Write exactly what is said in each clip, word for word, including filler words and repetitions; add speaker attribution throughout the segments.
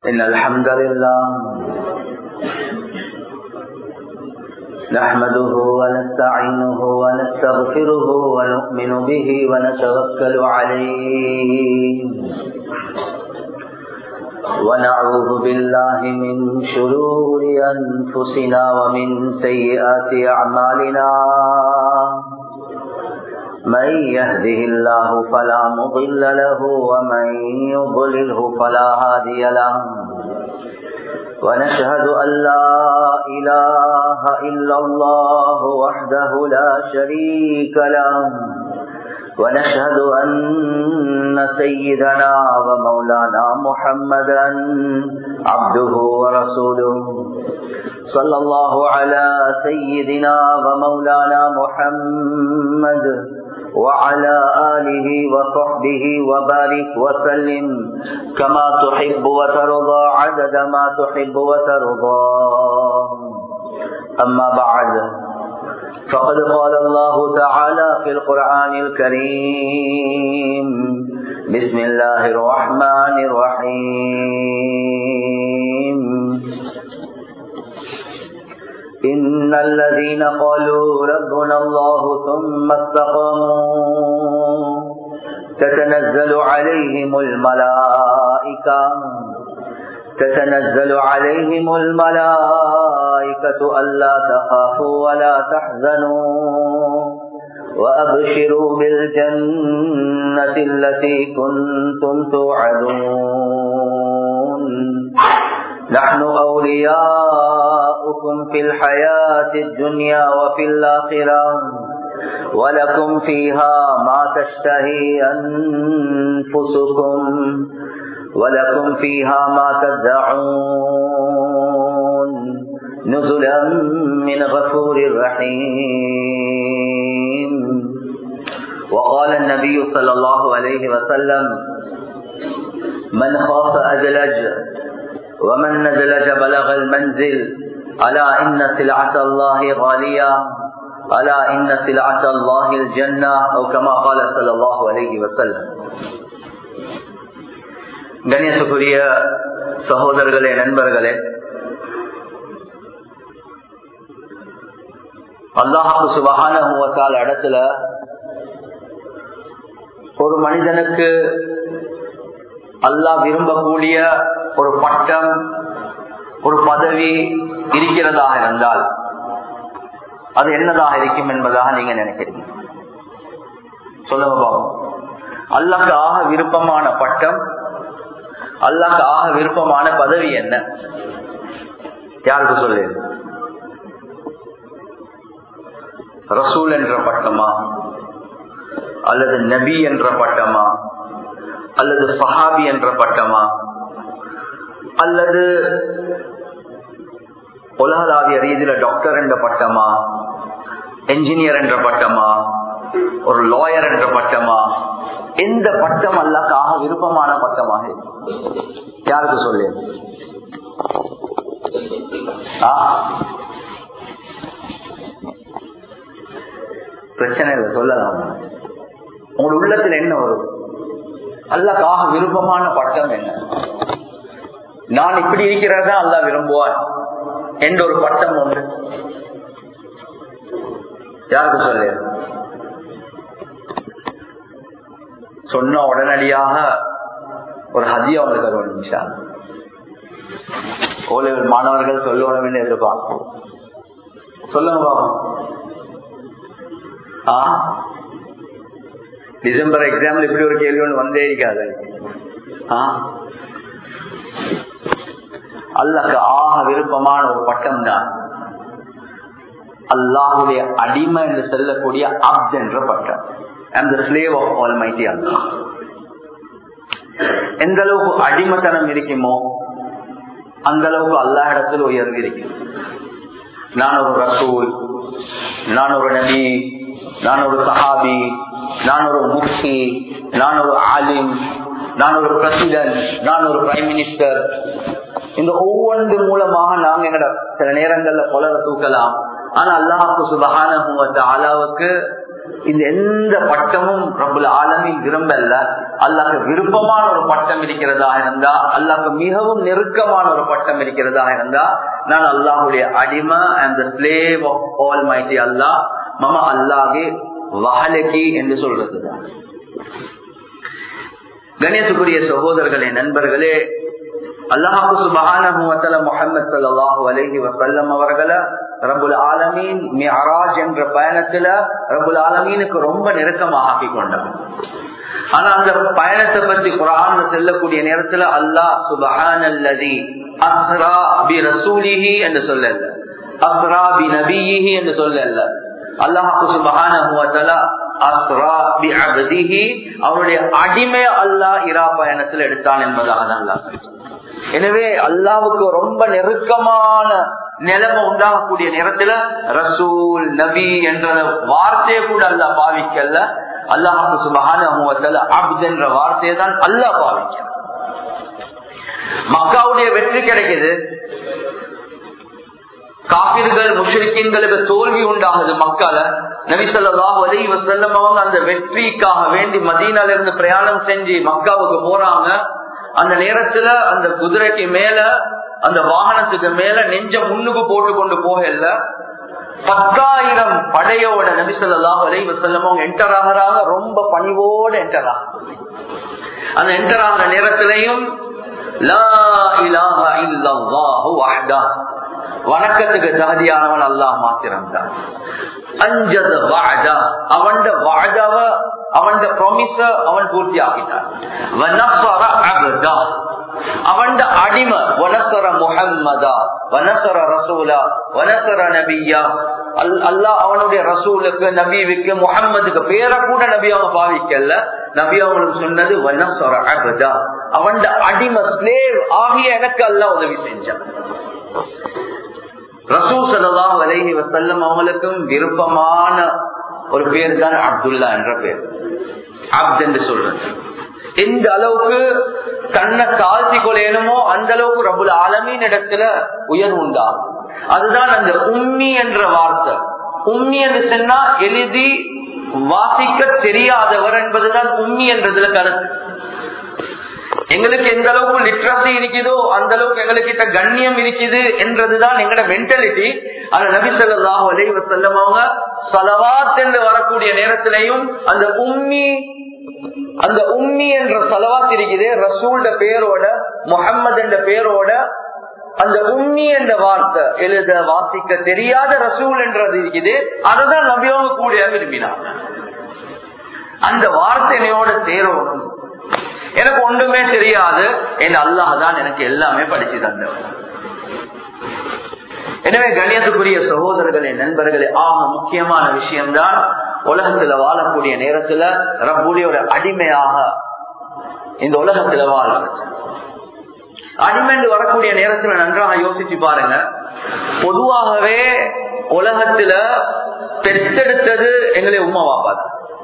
Speaker 1: إن الحمد لله نحمده ونستعينه ونستغفره ونؤمن به ونتوكل عليه ونعوذ بالله من شرور أنفسنا ومن سيئات أعمالنا من يهده الله فلا مضل له ومن يضلله فلا هادي له ونشهد أن لا إله إلا الله وحده لا شريك له ونشهد أن سيدنا ومولانا محمدا عبده ورسوله صلى الله على سيدنا ومولانا محمد وعلى آله وصحبه وبارك وسلم كما تحب وترضى عدد ما تحب وترضى. أما بعد فقد قال الله تعالى في القرآن الكريم بسم الله الرحمن الرحيم إن الذين قالوا ربنا الله ثم استقاموا تتنزل عليهم الملائكة تتنزل عليهم الملائكة ألا تخافوا ولا تحزنوا وأبشروا بالجنة التي كنتم توعدون نحن أولياؤكم في الحياة الدنيا وفي الآخرة ولكم فيها ما تشتهي أنفسكم ولكم فيها ما تدعون نزلا من غفور رحيم. وقال النبي صلى الله عليه وسلم من خاف أدلج ومن نزلج بلغ المنزل ألا إن سلعة الله غالية ألا إن سلعة الله الجنة أو كما قال صلى الله عليه وسلم. கண்ணியத்துக்குரிய சகோதரர்களே, நண்பர்களே, அல்லாஹ் சுப்ஹானஹு வ தஆலா இடத்துல ஒரு மனிதனுக்கு அல்லாஹ் விரும்பக்கூடிய ஒரு பட்டம், ஒரு பதவி இருக்கிறதாக இருந்தால் அது என்னதாக இருக்கும் என்பதாக நீங்க நினைக்கிறீங்க? சொல்லுங்க பாவம். அல்லாஹ்க்கு ஆக விருப்பமான பட்டம், அல்லாஹ்க்கு ஆக விருப்பமான பதவி என்ன? யாருக்கு சொல்லு? ரசூல் என்ற பட்டமா, அல்லது நபி என்ற பட்டமா, அல்லது சஹாபி என்ற பட்டமா, அல்லது உலகளாவிய ரீதியில டாக்டர் என்ற பட்டமா, என்ஜினியர் என்ற பட்டமா, ஒரு லாயர் என்ற பட்டமா? எந்த பட்டம் அல்லாஹ்க்காக விருப்பமான பட்டமாக? யாருக்கு சொல்லு? பிரச்சனை இல்லை, சொல்லலாம். உங்களோட உள்ளத்துல என்ன வரும்? அல்லாஹ்க்காக விருப்பமான பட்டம் என்ன? நான் இப்படி இருக்கிறதா அல்லாஹ் விரும்புவான் என்ற ஒரு பட்டம் ஒன்று யாருக்கு சொல்லு? சொன்ன உடனடியாக ஒரு ஹதியா அவங்களுக்கு தருவாங்க. நிமிஷா ஓலைகள் மாணவர்கள் சொல்லணும் எதிர்பார்க்கும். சொல்லுங்க பாபு. ஆ டிசம்பர் எக்ஸாம்ல இப்படி ஒரு கேள்வி ஒன்று வந்தே இருக்காது. அல்லாஹ்க்கு ஆக விருப்பமான ஒரு பட்டம் தான் அல்லாஹ்வுடைய அடிமை என்று சொல்லக்கூடிய அப்த் என்ற பட்டம். I'm the slave of Almighty Allah. எந்த அளவுக்கு அடிமைத்தனம் இருக்குமோ அந்த அளவுக்கு அல்லாஹ் இடத்தில் உயர்ந்து இருக்கும். நான் ஒரு ரசூல், நான் ஒரு நபி, நான் ஒரு சஹாபி, நான் ஒரு முஃப்தி, நான் ஒரு ஆலிம், நான் ஒரு பிரசிடென்ட், நான் ஒரு பிரைம் மினிஸ்டர். இந்த ஒவ்வொன்று மூலமாக நாங்க எங்கட சில நேரங்கள்ல கொலரை தூக்கலாம். ஆனா அல்லாஹ் சுப்ஹானஹு வ தஆலாவுக்கு இந்த எந்த பட்டமும் ரப்புல் ஆலமீன் விரும்பல்ல. அல்லாஹ்க்கு விருப்பமான ஒரு பட்டம் இருக்கிறதா இருந்தா, அல்லாஹ்க்கு மிகவும் நெருக்கமான ஒரு பட்டம் இருக்கிறதா இருந்தா, நான் அல்லாஹ்வுடைய அடிமை, and the slave of Almighty Allah, மம அல்லாஹே வஹலகி என்று சொல்றதுதான். கணேசுக்குரிய சகோதரர்களே, நண்பர்களே, அல்லாஹ் சுப்ஹானஹு வ தஆலா முஹம்மது ஸல்லல்லாஹு அலைஹி வஸல்லம் அவர்களை ரப்புல் ஆலமீன் மிஅராஜ் என்ற பயணத்துல ரப்புல் ஆலமீனுக்கு ரொம்ப நெருக்கமாக ஆக்கி கொண்டார். ஆனா அந்த பயணத்தை பற்றி குர்ஆன்ல சொல்லக்கூடிய நேரத்துல அல்லாஹ் சுப்ஹானல்லதி அஸ்ரா பி ரசூலிஹி என்று சொல்லல, அஸ்ரா பி நபியிஹி என்று சொல்லல. அல்லாஹ் சுப்ஹானஹு வ தஆலா அஸ்ரா பி அப்திஹி, அவருடைய அடிமை அல்லாஹ் இரா பயணத்தில் எடுத்தான் என்பதாக தான் அல்லாஹ் சொல்றான். எனவே அல்லாஹ்வுக்கு ரொம்ப நெருக்கமான நிலைமை உண்டாகக்கூடிய நேரத்துல ரசூல் நபி என்ற வார்த்தையை கூட அல்லாஹ் பாவிக்கல. அல்லாஹ் சுப்ஹானஹு வ தஆலா அப்த் என்ற வார்த்தையை தான் அல்லாஹ் பாவிக்கிறான். மக்காவுடைய வெற்றி கிடைக்குது, காபிர்கள் முஷ்ரிக்கீன்களுக்கு தோல்வி உண்டாகுது மக்கால. நபி ஸல்லல்லாஹு அலைஹி வஸல்லம் அவங்க அந்த வெற்றிக்காக வேண்டி மதீனால இருந்து பிரயாணம் செஞ்சு மக்காவுக்கு போறாங்க. அந்த நேரத்துல அந்த குதிரைக்கு மேல, அந்த வாகனத்துக்கு மேல நெஞ்ச முன்னுக்கு போட்டு கொண்டு போகல, பத்தாயிரம் படையோட நபி ஸல்லல்லாஹு அலைஹி வஸல்லம் அவங்க என்டர் ஆகுறாங்க. ரொம்ப பணிவோட என்டர் ஆகுறாங்க. அந்த என்டர் ஆகிற நேரத்திலையும் லா இலாஹா இல்லல்லாஹு வஹ்தா, வணக்கத்துக்கு தகுதியானவன் அல்லாஹ் மாத்திரம்தான். அஞ்சத வஅதா, அவன்ட வஅதாவ, அவன்ட ப்ராமிஸ அவன் பூர்த்தி ஆக்கிட்டான். வனஸர அப்தா, அவன்ட அடிமை. வனஸர முஹம்மதா வனஸர ரசூலா வனஸர நபியா, அல்லாஹ் அவனுடைய ரசூலுக்கு, நபிக்கு, முஹம்மதுக்கு பேரை கூட நபி அவங்க பாவிக்கல. நபி அவங்களுக்கு சொன்னது வனஸர அப்தா, அவன்ட அடிமை, ஸ்லேவ் ஆகிய எனக்கு அல்லாஹ் உதவி செஞ்சான். ரசூல் ஸல்லல்லாஹு அலைஹி வஸல்லம் அவங்களுக்கும் விருப்பமான ஒரு பேர் தான் அப்துல்லா என்ற பேர். அப்த் என்று சொல்றது எந்த அளவுக்கு தன்னை தாழ்த்தி கொள்ளணுமோ அந்த அளவுக்கு ரப்புல் ஆலமீன் இடத்துல உயர்வு உண்டாகும். அதுதான் அந்த உம்மி என்ற வார்த்தை. உம்மி என்று சொன்னா எழுதி வாசிக்க தெரியாதவர் என்பதுதான் உம்மி என்றதுல கருத்து. எங்களுக்கு எந்த அளவுக்கு லிட்ரஸி இருக்குதோ அந்த அளவுக்கு எங்களுக்கு கண்ணியம் இருக்குது என்றதுதான் எங்களோட மென்டாலிட்டி. ஆனா நபி ஸல்லல்லாஹு அலைஹி வஸல்லம் அவங்க ஸலவாத் என்று வரக்கூடிய நேரத்திலையும் அந்த உம்மி, அந்த உம்மி என்ற ஸலவாத் இருக்குது ரசூல்ட பேரோட, முஹம்மது என்ற பேரோட, அந்த உம்மி என்ற வார்த்தை எழுத வாசிக்க தெரியாத ரசூல் என்றது இருக்குது. அதுதான் நபி அவங்க கூட விரும்பினாங்க. அந்த வார்த்தையோட சேரணும். எனக்கு ஒன்றுமே தெரியாது, என் அல்லாஹ் தான் எனக்கு எல்லாமே படிச்சு தந்தவர். எனவே கண்ணியத்துக்குரிய சகோதரர்களே, நண்பர்களே, ஆக முக்கியமான விஷயம்தான் உலகத்துல வாழக்கூடிய நேரத்துல ரப்புடைய ஒரு அடிமையாக இந்த உலகத்துல வாழ. அடிமை வரக்கூடிய நேரத்துல நன்றாக யோசிச்சு பாருங்க. பொதுவாகவே உலகத்துல பெற்றெடுத்தது எங்களை உம்மா வாப்பா.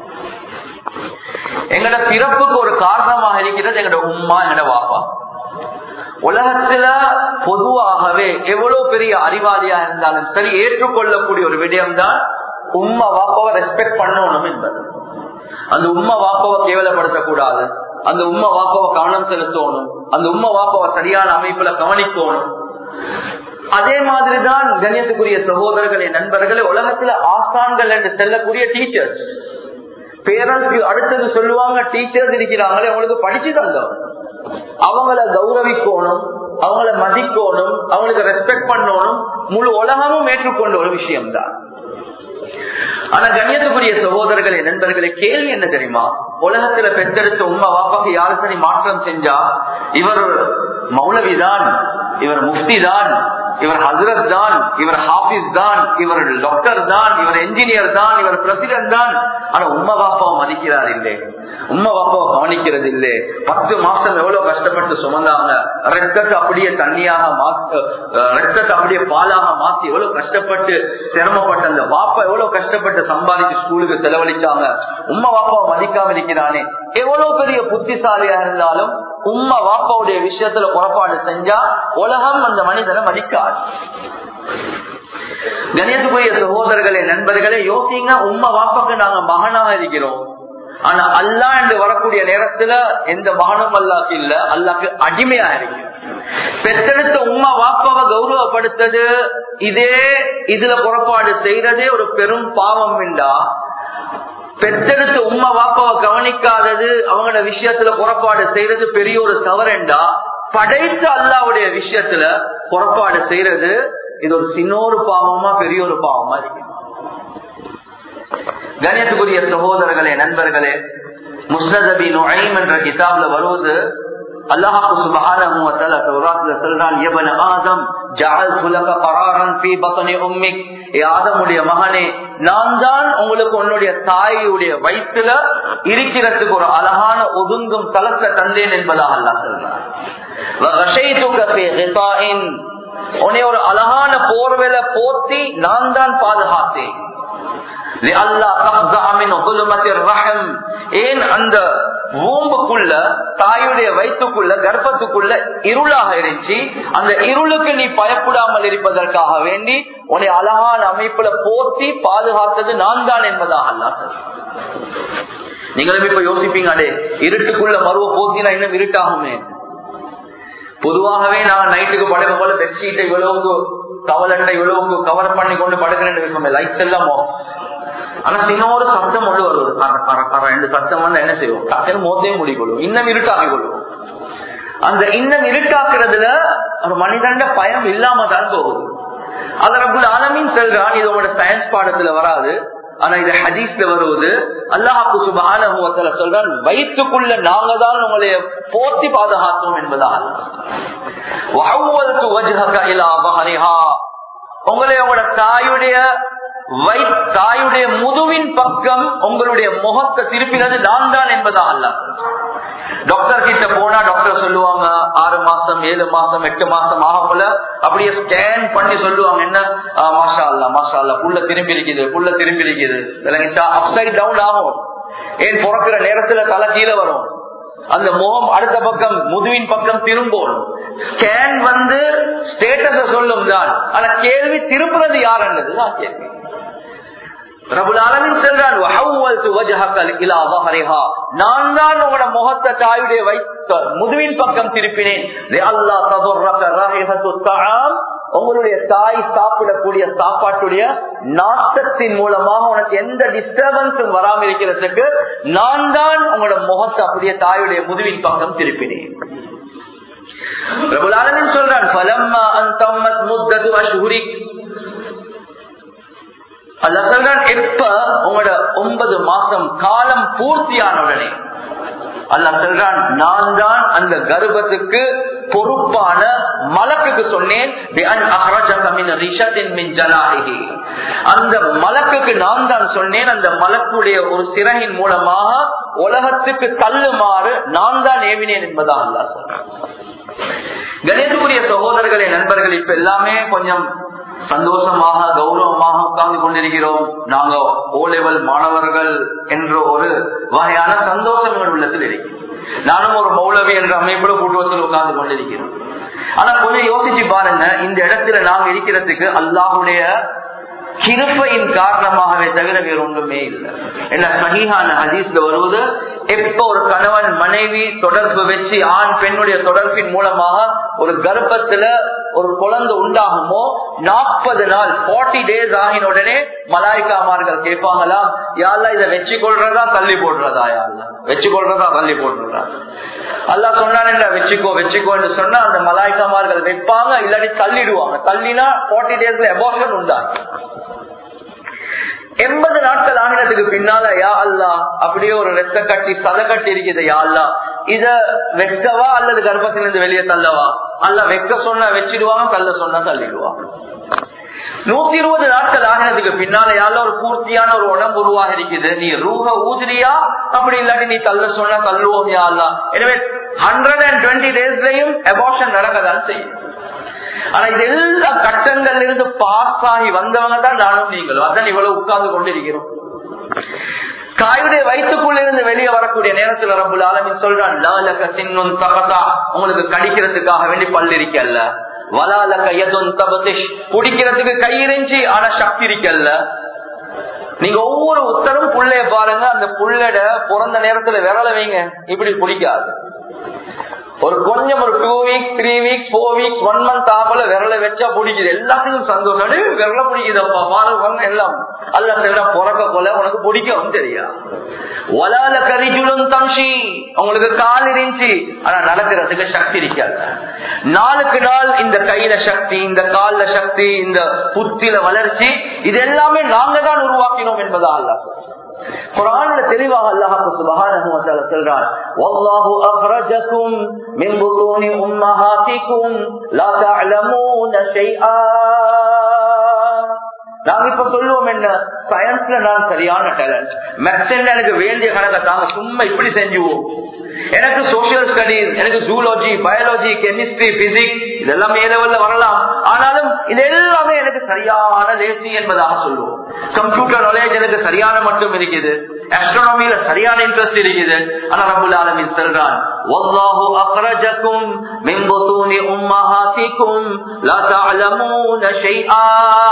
Speaker 1: எங்கட பிறப்புக்கு ஒரு காரணமாக இருக்கிறது எங்கட உம்மா, எங்கட வாப்பா. உலகத்துல பொதுவாகவே எவ்வளவு பெரிய அறிவாளியா இருந்தாலும் சரி, ஏற்றுக்கொள்ளக்கூடிய ஒரு விடயம் தான் உம்மா வாப்பாவை ரெஸ்பெக்ட் பண்ணணும் என்பது. அந்த உம்மா வாப்பாவை கேவலப்படுத்தக்கூடாது, அந்த உம்மா வாப்பாவை கவனம் செலுத்தணும், அந்த உம்மா வாப்பாவை சரியான அமைப்புல கவனிக்கணும். அதே மாதிரிதான் கண்ணியத்துக்குரிய சகோதரர்களே, நண்பர்களே, உலகத்துல ஆசான்கள் என்று செல்லக்கூடிய டீச்சர்ஸ், பேரண்ட்ஸ்க்கு அடுத்தது சொல்லுவாங்க, டீச்சர்ஸ் இருக்கிறாங்களே அவங்களுக்கு படிச்சு தந்தவங்க, அவங்கள கௌரவிக்கணும், அவங்கள மதிக்கணும், அவங்களுக்கு ரெஸ்பெக்ட் பண்ணணும். முழு உலகமும் ஏற்றுக்கொண்ட ஒரு விஷயம் தான். ஆனா கண்ணியத்துக்குரிய சகோதரர்களே, நண்பர்களே, கேள்வி என்ன தெரியுமா? உலகத்துல பெற்றெடுத்த உம்மா வாப்பாக்கு யாரு சரி மாற்றம் செஞ்சா, இவர் மௌலவிதான், இவர் முஃப்தி தான், இவர் ஹசரத் தான், இவர் ஹாபிஸ் தான், இவர் டாக்டர் தான், இவர் என்ஜினியர் தான், இவர் பிரசிடென்ட் தான். ஆனா உம்மா பாப்பாவை மதிக்கிறார் இல்லை, உம்மா பாப்பாவை கவனிக்கிறது இல்லை. பத்து மாசம் எவ்வளவு கஷ்டப்பட்டு சுமந்தாங்க, ரத்தத்தை அப்படியே தண்ணியாக மாற்ற, ரத்தத்தை அப்படியே பாலாக மாத்தி எவ்வளவு கஷ்டப்பட்டு சிரமப்பட்ட அந்த பாப்பா எவ்வளவு கஷ்டப்பட்டு சம்பாதிச்சு ஸ்கூலுக்கு செலவழிச்சாங்க. உம்மா பாப்பாவை மதிக்காம இருக்கிறானே, எவ்வளவு பெரிய புத்திசாலியா இருந்தாலும் உம்மா வாப்பாவுடைய விஷயத்துல புறப்பாடு செஞ்சா உலகம் அந்த மனிதனை மதிக்காது. கணியத்துக்குரிய சகோதரர்களே, நண்பர்களே, யோசிங்க. உம்மா வாப்பாக்கு நாங்க மகனாக இருக்கிறோம். ஆனா அல்லாஹ் என்று வரக்கூடிய நேரத்துல எந்த மகனும் அல்லாஹ்க்கு இல்ல, அல்லாஹ்க்கு அடிமையா இருக்கு. பெற்றெடுத்த உம்மா வாப்பாவை கௌரவப்படுத்தது, இதே இதுல புறப்பாடு செய்யறதே ஒரு பெரும் பாவம் என்றா, பெற்றெடுத்த உம்மா வாப்பாவை கவனிக்காதது, அவங்களோட விஷயத்துல புறப்பாடு செய்யறது பெரிய ஒரு தவறுண்டா, படைத்த அல்லாஹ்வுடைய விஷயத்துல புறப்பாடு செய்யறது இது ஒரு சின்ன ஒரு பாவமா பெரிய ஒரு பாவமா இருக்கு. கணியத்துக்குரிய சகோதரர்களே, நண்பர்களே, முஸ்னத் நுஐம் என்ற கிதாப்ல வருவது, அல்லாஹ் சுப்ஹானஹு வ தஆலா தௌராத்ல சொல்றான், யபன ஆதம் ஜஅல்து லக கராரன் ஃபீ பத்னி உம்மிக், ஏ ஆதமுடைய மகனே, நான் தான் உங்களுக்கு உன்னுடைய தாயுடைய வயிற்றுல இருக்கிறதுக்கு ஒரு அழகான ஒதுங்கும் தலத்தை தந்தேன் என்பதாக அல்லாஹ் சொல்றான். வ கஷைதுக ஃபீ கிதாஇன், உன்னை ஒரு அழகான போர்வையில போத்தி நான் தான் பாதுகாத்தேன். ஏன் அந்த பூம்புக்குள்ள, தாயுடைய வயிற்றுக்குள்ள, கர்ப்பத்துக்குள்ள இருளாக இருந்துச்சு, அந்த இருளுக்கு நீ பயப்படாமல் இருப்பதற்காக வேண்டி உன்னை அழகான அமைப்புல போத்தி பாதுகாத்தது நான் தான் என்பதாக அல்லாஹ் சொல்றான். நீங்களும் இப்ப யோசிப்பீங்க, அடே இருட்டுக்குள்ள மருவ போத்தினா இன்னும் இருட்டாகுமே. பொதுவாகவே நான் நைட்டுக்கு படுக்க போல பெட்ஷீட்டை இவ்வளவுக்கு கவலட்டை இவ்வளவுக்கு கவர் பண்ணி கொண்டு படுக்கிறேன், லைட்ஸ் எல்லாம். ஆனா சின்னோரு சத்தம் ஒன்று வருவது, ரெண்டு சத்தம் வந்து என்ன செய்வோம், டக்குன்னு மோத்தையும் முடிக்கொள்வோம், இன்னும் இருட்டாகி கொள்வோம். அந்த இன்னும் இருட்டாக்குறதுல ஒரு மனிதண்ட பயம் இல்லாம தான் போகுது. அது ரப்புல் ஆலமீன் சொல்றான், இது உங்களோட சயின்ஸ் பாடத்துல வராது, ஆனா இது ஹதீஸ்ல வருவது. அல்லாஹ் சுப்ஹானஹு வ தஆலா சொல்றான், வயிற்றுக்குள்ள நாங்க தான் உங்களை போத்தி பாதுகாத்தோம் என்பதால். வஅவ்வல்து வஜ்ஹக இலா பஹரிஹா, உங்களை உங்களோட தாயுடைய தாயுடைய முதுவின் பக்கம் உங்களுடைய முகத்தை திருப்பினது நான் தான் என்பதா அல்ல. டாக்டர் கிட்ட போனா டாக்டர் சொல்லுவாங்க, ஆறு மாசம் ஏழு மாசம் எட்டு மாசம் ஆக போல அப்படியே ஸ்கேன் பண்ணி சொல்லுவாங்க, என்ன மாஷா அல்லா மாஷா அல்லா புள்ள திரும்பி இருக்குது, புள்ள திரும்பி இருக்குது. அப்சைட் டவுன் ஆகும். ஏன் பிறக்கிற நேரத்துல தலை கீழே வரும், அந்த முகம் அடுத்த பக்கம் முதுவின் பக்கம் திரும்பும். ஸ்கேன் வந்து ஸ்டேட்டஸ சொல்லும் தான், ஆனா கேள்வி திருப்புறது யாருன்றது தான் கேள்வி. ரப்புல் ஆலமீன் சொல்றான், வஹவ்வல்து வஜ்ஹக இலா ظஹரிஹா, நான் தான் உங்களோட முகத்தை தாயுடைய வைத்த முதுவின் பக்கம் திருப்பினேன். லிஅல்லாஹ் ததுர்ரக ராஹிஹத்து தஆம், உங்களுடைய தாய் சாப்பிடக்கூடிய சாப்பாட்டுடைய நாட்டத்தின் மூலமாக உனக்கு எந்த டிஸ்டர்பன்ஸும் வராமல் இருக்கிறதுக்கு நான் தான் உங்களோட முகத்தை அப்படியே தாயுடைய முதுவின் பக்கம் திருப்பினேன். ரப்புல் ஆலமீன் சொல்றான், ஃபலம்மா அன் தம்மத் முத்தது அஷ்ஹுரிக், அல்லாஹ் சொல்றான், எப்ப உங்களோட ஒன்பது மாசம் காலம் பூர்த்தியான உடனே அல்லாஹ் சொல்றான், நான் தான் அந்த கர்ப்பத்துக்கு பொறுப்பான மலக்குக்கு சொன்னேன், அந்த மலக்குக்கு நான் தான் சொன்னேன், அந்த மலக்குடைய ஒரு சிறகின் மூலமாக உலகத்துக்கு தள்ளுமாறு நான் தான் ஏவினேன் என்பதா அல்லாஹ் சொல்றான். கணேசக்குரிய சகோதரர்களே, நண்பர்கள், இப்ப எல்லாமே கொஞ்சம் சந்தோஷமாக கௌரவமாக உட்கார்ந்து கொண்டிருக்கிறோம். நாங்க ஓ லெவல் மாணவர்கள் என்ற ஒரு வகையான சந்தோஷம் எங்கள் உள்ளத்தில் இருக்கு. நானும் ஒரு மௌலவி என்ற அமைப்புல கூட்டுவத்தில் உட்கார்ந்து கொண்டிருக்கிறோம். ஆனா கொஞ்சம் யோசிச்சு பாருங்க, இந்த இடத்துல நாங்க இருக்கிறதுக்கு அல்லாஹுடைய கிருபையின் காரணமாகவே தவிர வேறு ஒன்றுமே இல்லை. என்ன சஹீஹான ஹதீஸ்ல வருவது, எப்ப ஒரு கணவன் மனைவி தொடர்பு வச்சு ஆண் பெண்ணுடைய தொடர்பின் மூலமாக ஒரு கர்ப்பத்துல ஒரு குழந்தை உண்டாகுமோ, நாற்பது நாள் நாற்பது டேஸ் ஆகின உடனே மலாய்க்காமார்கள் கேட்பாங்களா, யாரெல்லாம் இதை வச்சு கொள்றதா தள்ளி போடுறதா, யாரெல்லாம் வச்சு கொள்றதா தள்ளி போடுறதா. அல்லாஹ் சொன்னான், வச்சுக்கோ வச்சுக்கோ என்று சொன்னா அந்த மலாய்க்காமார்கள் வைப்பாங்க, இல்லாட்டி தள்ளிடுவாங்க. தள்ளினா நாற்பது டேஸ்ல அபார்ஷன் உண்டாகும். எண்பது நாட்கள் ஆகினத்துக்கு பின்னால, யா அல்லா அப்படியே ஒரு ரத்த கட்டி சதை கட்டி இருக்குது, யா அல்லா இத வெக்கவா அல்லது கர்ப்பத்திலிருந்து வெளியே தள்ளவா? அல்ல வெக்க சொன்னா வச்சிடுவாங்க, தள்ள சொன்னா தள்ளிடுவாங்க. நூத்தி இருபது நாட்கள் ஆகினதுக்கு பின்னால யாரும் ஒரு பூர்த்தியான ஒரு உடம்பு உருவாக இருக்குது, நீ ரூஹ ஊதுறியா, அப்படி இல்லாட்டி நீ தள்ள சொன்னா தள்ளுவோம் யா அல்லா. எனவே ஹண்ட்ரட் அண்ட் டுவெண்ட்டி டேஸ்லயும் அபார்ஷன் நடக்கதான் செய்யும். ஆனா இது எல்லா கட்டங்கள்ல இருந்து பாஸ் ஆகி வந்தவங்க தான் நானும் நீங்களும். அதான் இவ்வளவு உட்கார்ந்து கொண்டிருக்கிறோம். காயுடைய வயிற்றுக்குள்ள இருந்து வெளியே வரக்கூடிய நேரத்துல ரப்புல் ஆலமீன் சொல்றான், லாலக சின்னுன் தகதா, உங்களுக்கு கடிக்கிறதுக்காக வேண்டி பல் இருக்கல்ல, வலாலக யதுன் தபதிஷ், குடிக்கிறதுக்கு கை இருந்துச்சு ஆனா சக்தி இருக்கல்ல. நீங்க ஒவ்வொரு உத்தரும் புள்ளைய பாருங்க, அந்த புள்ளட பிறந்த நேரத்துல விரல வைங்க, இப்படி பிடிக்காது. ஒரு கொஞ்சம் ஒரு two weeks three weeks four weeks one month ஆகல விரல வச்சா பிடிக்குது, எல்லாத்துக்கும் சந்தோஷம், விரல பிடிக்குதப்பா பாருங்க எல்லாம். அல்ல சொல்ற பிறக்க போல உனக்கு பிடிக்கும் தெரியா. ஒலால கரிஜுலும் தம்சி, உங்களுக்கு கால் இருந்துச்சு ஆனா நடக்கிறதுக்கு சக்தி இருக்காது. நாளுக்கு நாள் இந்த கையில சக்தி, இந்த கால்ல சக்தி, இந்த புத்தில வளர்ச்சி, இது எல்லாமே நாங்க தான் உருவாக்கினோம் என்பதா அல்லாஹ் குர்ஆன்ல தெளிவாக அல்லாஹ் சுப்ஹானஹு வ தஆலா சொல்றார், வல்லாஹு அக்ரஜகும் மின் புதூனி உம்மஹாத்திகும் லா தஅலமூன ஷைஆ. நாங்க இப்ப சொல்லுவோம் என்ன, சயின்ஸ்ல நான் சரியான டேலண்ட், மேத்ஸ்ல எனக்கு வேண்டிய கணக்கை தாங்க சும்மா இப்படி செஞ்சுவோம், எனக்கு சோசியல் ஸ்டடீஸ், எனக்கு ஜூலஜி, பயாலஜி, கெமிஸ்ட்ரி, பிசிக்ஸ் இதெல்லாம் ஏ லெவல்ல வரலாம், ஆனாலும் இது எல்லாமே எனக்கு சரியான லேசி என்பதாக சொல்லுவோம். கம்ப்யூட்டர் நாலேஜ் எனக்கு சரியான மட்டும் இருக்குது, ஆஸ்ட்ரோனமில சரியான இன்ட்ரெஸ்ட் இருக்குது. ஆனா ரப்பல் ஆலமீன் சொல்றான், வல்லாஹு அக்ரஜகும் மின் புதூனி உம்மஹாத்திகும் லா தஅலமூன ஷைஆ.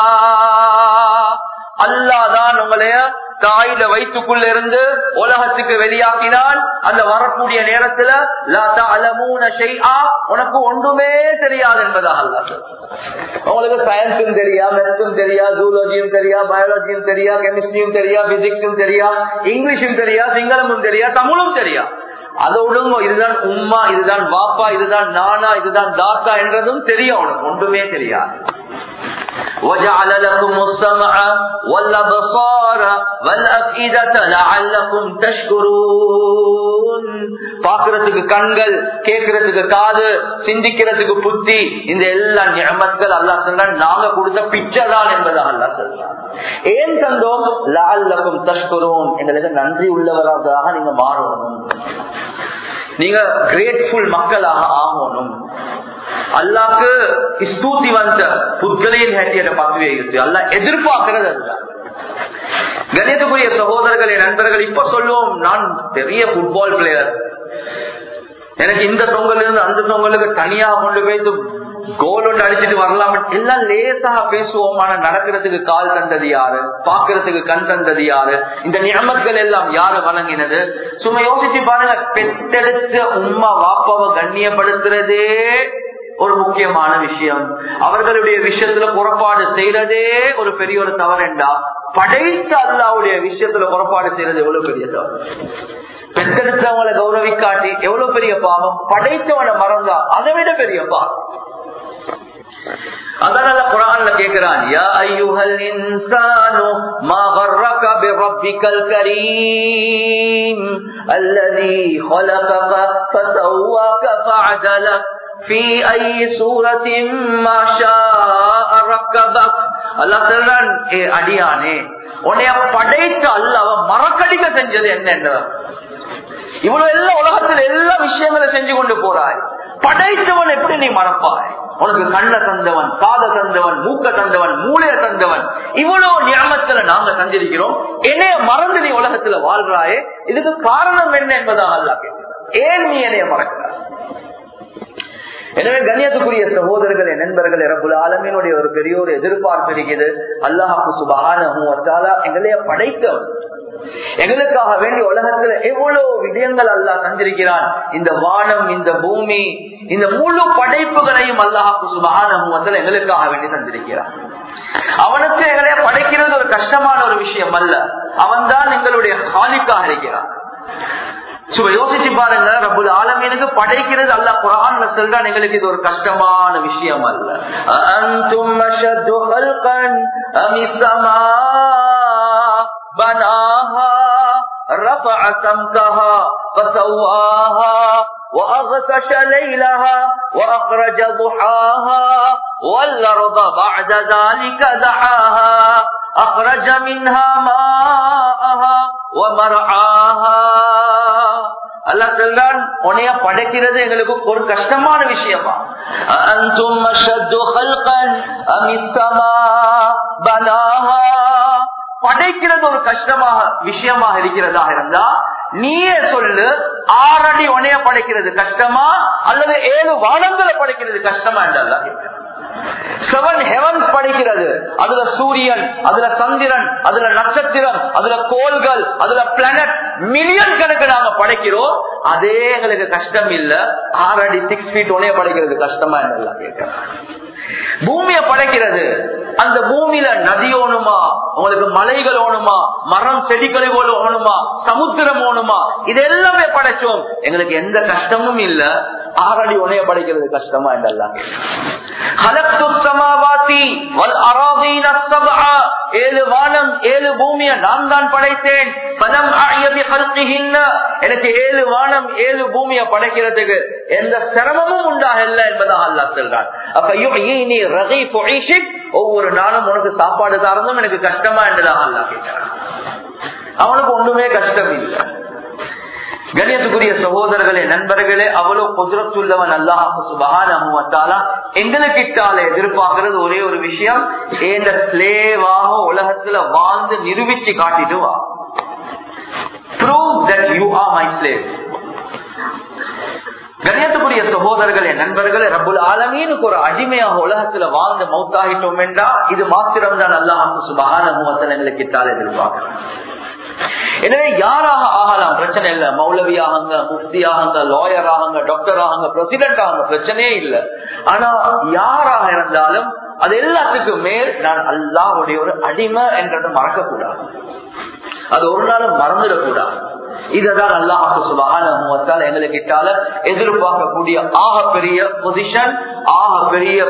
Speaker 1: அல்லாஹ் தான் உங்களைய தாயில வயிற்றுக்குள்ள இருந்து உலகத்துக்கு வெளியாக்கினால், அந்த வரக்கூடிய நேரத்துல லா தஅலமூன ஷைஆ, உனக்கு ஒன்றுமே தெரியாது என்பதாக அல்லாஹ். உங்களுக்கு சயின்ஸும் தெரியா, மேத்ஸும் தெரியா, ஜூலஜியும் தெரியா, பயாலஜியும் தெரியா, கெமிஸ்ட்ரியும் தெரியா, பிசிக்ஸும் தெரியா, இங்கிலீஷும் தெரியா, சிங்களமும் தெரியா, தமிழும் தெரியா, அதோடு இதுதான் உம்மா, இதுதான் வாப்பா, இதுதான் நானா, இதுதான் தாத்தா என்றதும் தெரியும், உனக்கு ஒன்றுமே தெரியாது. وَجَعَلَ لَكُمُ السَّمْعَ وَالْأَبْصَارَ وَالْأَفْئِدَةَ لَعَلَّكُمْ تَشْكُرُونَ. பார்க்கிறதுக்கு கண்கள், கேட்கிறதுக்கு காது, சிந்திக்கிறதுக்கு புத்தி, இந்த எல்லா நிஅமத்கள் அல்லாஹ் சொல்றான் நாங்க கொடுத்த பிச்சை தான் என்பதாக அல்லாஹ் சொல்றான். ஏன் தந்தோம்? லஅல்லகும் தஷ்குரூன், எங்களுக்கு நன்றி உள்ளவராக நீங்க மாறணும், நீங்க கிரேட்ஃபுல் மக்களாக ஆகணும். அல்லாஹ்க்கு ஸ்தூதிவந்த புத்களையின் ஹேட்டியட பதவியை இருக்கு, அல்லாஹ் எதிர்பார்க்கிறது அதுதான். கணிதத்துக்குரிய சகோதரர்களே, நண்பர்கள், இப்ப சொல்லுவோம் நான் பெரிய ஃபுட்பால் பிளேயர், எனக்கு இந்த தொங்கல் இருந்து அந்த தொங்கலுக்கு தனியா கொண்டு போய் கோல் ஒன்று அடிச்சுட்டு வரலாம், எல்லாம் லேசாக பேசுவோம். ஆனா நடக்கிறதுக்கு கால் தந்தது யாரு, பாக்குறதுக்கு கண் தந்தது யாரு, இந்த நியமங்கள் எல்லாம் யாரு வழங்கினது? சும்மா யோசிச்சு பாருங்க, பெற்றெடுத்த உம்மா வாப்பாவை கண்ணியப்படுத்துறதே ஒரு முக்கியமான விஷயம். அவர்களுடைய விஷயத்துல புறப்பாடு செய்யறதே ஒரு பெரிய ஒரு தவறுண்டா, படைத்த அல்லாஹ்வுடைய விஷயத்துல புறப்பாடு செய்யறது எவ்வளவு பெரிய தவறு. பெற்றெடுத்தவங்களை கௌரவிக்காட்டி எவ்வளவு பெரிய பாவம், படைத்தவனை மறந்தா அதை விட பெரிய பாவம். அதனால குர்ஆன்ல கேக்குறான், யா அய்யுஹல் இன்சானு மா கர்ரக பிரப்பிக்கல் கரீம் அல்லதி خلقك فسواك فعدلك في اي سورة ما شاء ركبك. அல்லாஹ் சொல்றான், ஏ அடியானே, உன்னைய படைத்த அல்லாஹ்வை மறக்கடிக்க செஞ்சது என்ன? இவ்வளவு எல்லா உலகத்துல எல்லா விஷயங்களை செஞ்சு கொண்டு போறாய், படைத்தவன் எப்படி நீ மறப்பாய்? உனக்கு கண்ண தந்தவன், காத தந்தவன், மூக்க தந்தவன், மூளைய தந்தவன், இவ்வளவு நியமத்துல நாங்க தந்திருக்கிறோம், என்னைய மறந்து நீ உலகத்துல வாழ்றாயே, இதுக்கு காரணம் என்ன என்பதாக அல்லாஹ் கேட்கிறான். ஏன் நீ என்னைய மறக்கிறாய்? எனவே கண்ணியத்துக்குரிய சகோதரர்களே, நண்பர்களே, ரப்புல் ஆலமீனுடைய ஒரு பெரிய ஒரு எதிர்பார்ப்பு இருக்குது. அல்லாஹ் சுப்ஹானஹு வ தஆலா எங்களைய படைத்தவன், எங்களுக்காக வேண்டி உலகத்துல எவ்வளவு விடயங்கள் அல்லாஹ் தந்திருக்கிறான். இந்த வானம், இந்த பூமி, இந்த முழு படைப்புகளையும் அல்லாஹ் சுப்ஹானஹு வ தஆலா எங்களுக்காக வேண்டி தந்திருக்கிறான். அவனுக்கு எங்களைய படைக்கிறது ஒரு கஷ்டமான ஒரு விஷயம் அல்ல, அவன் தான் எங்களுடைய காலிக்காக இருக்கிறான். சும்மா யோசிச்சு பாருங்க, ரப்புல் ஆலமீனுக்கு படைக்கிறது அல்லாஹ் குர்ஆன்ல சொல்றான், எங்களுக்கு இது ஒரு கஷ்டமான விஷயம் அல்ல. அன்தும் அஷத்து ஹல்கன் அமிஸ் ஸமா பனாஹா ரஃபஅ சம்கஹா ஃபஸவாஹா وأغطش ليلها وأخرج ضحاها والأرض بعد ذلك دحاها أخرج منها ماءها ومرعاها. அல்லாஹ் சொல்றான், உன்னைய படைக்கிறது எங்களுக்கு ஒரு கஷ்டமான விஷயமா? அன்தும் அஷத்து ஹல்கன் அமிஸ் ஸமா பனாஹா. படைக்கிறது ஒரு கஷ்டமாக விஷயமாக இருக்கிறதா இருந்தா நீயே சொல்லு, ஆறடி உனைய படைக்கிறது கஷ்டமா அல்லது ஏழு வானங்களை படைக்கிறது கஷ்டமா என்றல்ல. செவன் ஹெவன்ஸ் படைக்கிறது, அதுல சூரியன், அதுல சந்திரன், அதுல நட்சத்திரம், அதுல கோள்கள், அதுல பிளானட், மில்லியன் கணக்கு நாங்க படைக்கிறோம். அதே எங்களுக்கு கஷ்டம் இல்ல, ஆறடி சிக்ஸ் ஃபீட் உனைய படைக்கிறது கஷ்டமா என்றெல்லாம் கேட்கிறேன். பூமியை படைக்கிறது, அந்த பூமியில நதி ஓணுமா, உங்களுக்கு மலைகள் ஓணுமா, மரம் செடிகளை போல ஓணுமா, சமுத்திரம் ஓணுமா, இது எல்லாமே படைச்சோம். எங்களுக்கு எந்த கஷ்டமும் இல்ல, ஆறடி உனைய படைக்கிறது கஷ்டமா என்றெல்லாம். ஏழு வானம் ஏழு பூமியை நான் தான் படைத்தேன். எனக்கு ஏழு வானம் ஏழு பூமியை படைக்கிறதுக்கு எந்த சிரமமும் உண்டாகல என்பதாக அல்லாஹ் சொல்றான். ஒவ்வொரு நாளும் உனக்கு சாப்பாடு தாரதும் எனக்கு கஷ்டமா என்றதாக அல்லாஹ் கேட்கிறான். அவனுக்கு ஒண்ணுமே கஷ்டம் இல்லை. கண்ணியத்துக்குரிய சகோதரர்களே, நண்பர்களே, அவ்வளவு குதிரத்துள்ளவன் அல்லாஹ் சுப்ஹானஹு வ தஆலா எங்களுக்கு இட்டாலே எதிர்பார்க்கிறது ஒரே ஒரு விஷயம், ஏண்ட ஸ்லேவாக உலகத்துல வாழ்ந்து நிரூபிச்சு காட்டிட்டு வா. Prove that you are my slave. கண்ணியத்துக்குரிய சகோதரர்களே, நண்பர்களே, ரப்புல் ஆலமீனுக்கு ஒரு அடிமையாக உலகத்துல வாழ்ந்து மௌத்தாகிட்டோம் என்றா இது மாத்திரம் தான் அல்லாஹ் சுப்ஹானஹு வ தஆலா எங்களுக்கு இட்டாலே எதிர்பார்க்கிறான். எனவே யாராக ஆகலாம், பிரச்சனை இல்ல. மௌலவி ஆகுங்க, முஃப்தி ஆகுங்க, லாயர் ஆகுங்க, டாக்டர் ஆகுங்க, பிரசிடென்ட் ஆகுங்க, பிரச்சனையே இல்லை. ஆனா யாராக இருந்தாலும் அது எல்லாத்துக்கும் மேல் நான் அல்லாஹ்வுடைய ஒரு அடிமை என்றதை மறக்க கூடாது, அது ஒரு நாளும் மறந்துடக்கூடாது. இதுதான் அல்லாஹ் சுப்ஹானஹு வ தஆலா எங்களுக்கு கிட்டால எதிர்பார்க்கக்கூடிய ஆக பெரிய பொசிஷன், ஆக பெரிய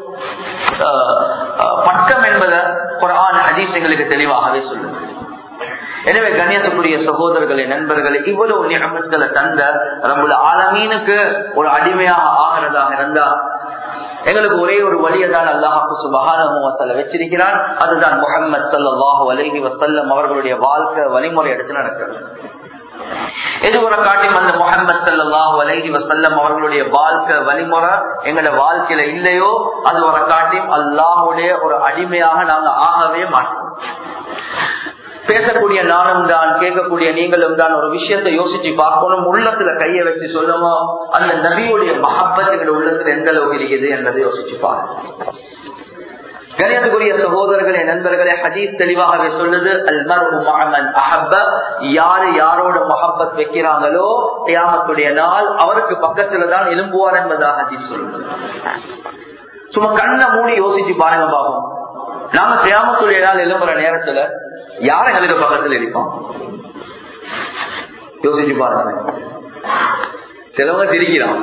Speaker 1: பட்டம் என்பதை குர்ஆன் ஹதீஸ் எங்களுக்கு தெளிவாகவே சொல்லுது. எனவே கண்ணியத்துக்குரிய சகோதரர்களே, நண்பர்களே, இவ்வளவு நிஅமத்களை தந்த ரப்புல் ஆலமீனுக்கு ஒரு அடிமையாக ஆகிறதாக இருந்தா எங்களுக்கு ஒரே ஒரு வழியதான் அல்லாஹ் சுப்ஹானஹு வ தஆலா வச்சிருக்கிறான். அதுதான் முஹம்மது ஸல்லல்லாஹு அலைஹி வஸல்லம் அவர்களுடைய வாழ்க்கை வழிமுறை எடுத்து நடக்கிறது. எது ஒரு காட்டும் அந்த முஹம்மது ஸல்லல்லாஹு அலைஹி வஸல்லம் அவர்களுடைய வாழ்க்கை வழிமுறை எங்களோட வாழ்க்கையில இல்லையோ அது ஒரு காட்டும் அல்லாஹ்வுடைய ஒரு அடிமையாக நாங்க ஆகவே மாட்டோம். பேசக்கூடிய நானும் தான், கேட்கக்கூடிய நீங்களும் தான் ஒரு விஷயத்தை யோசிச்சு பார்க்கணும், உள்ளத்துல கையை வச்சு சொல்லணும், அந்த நபியுடைய மஹப்பத் எங்க உள்ளத்துல எந்த அளவுக்கு இருக்குது என்றதை யோசிச்சு பார்க்கணும். கண்ணியத்துக்குரிய சகோதரர்களே, நண்பர்களே, ஹதீஸ் தெளிவாகவே சொல்லுது, அல் மர்உ மஅ மன் அஹப்ப, யாரு யாரோட மஹப்பத் வைக்கிறாங்களோ கியாமத்துடைய நாள் அவருக்கு பக்கத்துல தான் எழும்புவார் என்பதாக ஹதீஸ் சொல்லுது. சும்மா கண்ணை மூடி யோசிச்சு பாருங்க பாப்போம், நாம கியாமத்துடைய நாள் எழும்புற நேரத்துல யார எங்களுக்கு பக்கத்தில் இருப்பான் யோசிச்சு பாருங்க. சிலவங்க திரிக்கிறான்,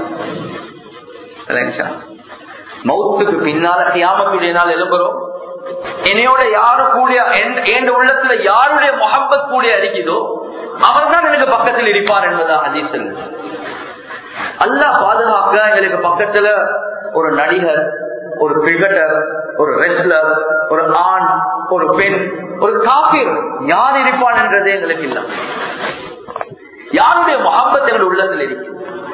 Speaker 1: மௌத்துக்கு பின்னால கியாமத்துடைய நாள் எழும்புறோம், என்னையோட யாரு கூடிய என் உள்ளத்துல யாருடைய முஹப்பத் கூடிய அறிக்குதோ அவர் தான் எனக்கு பக்கத்தில் இருப்பார் என்பதா ஹதீஸ். அல்லாஹ் பாதுகாக்க எங்களுக்கு பக்கத்துல ஒரு நடிகர், ஒரு கிரிக்கெட்டர், ஒரு ரெஸ்லர், ஒரு ஆண், ஒரு பெண், ஒரு காபிர் யார் இருப்பான் என்றதே எங்களுக்கு இல்லை. யாருடைய முஹப்பத் எங்கள் உள்ளத்தில் இருக்கு.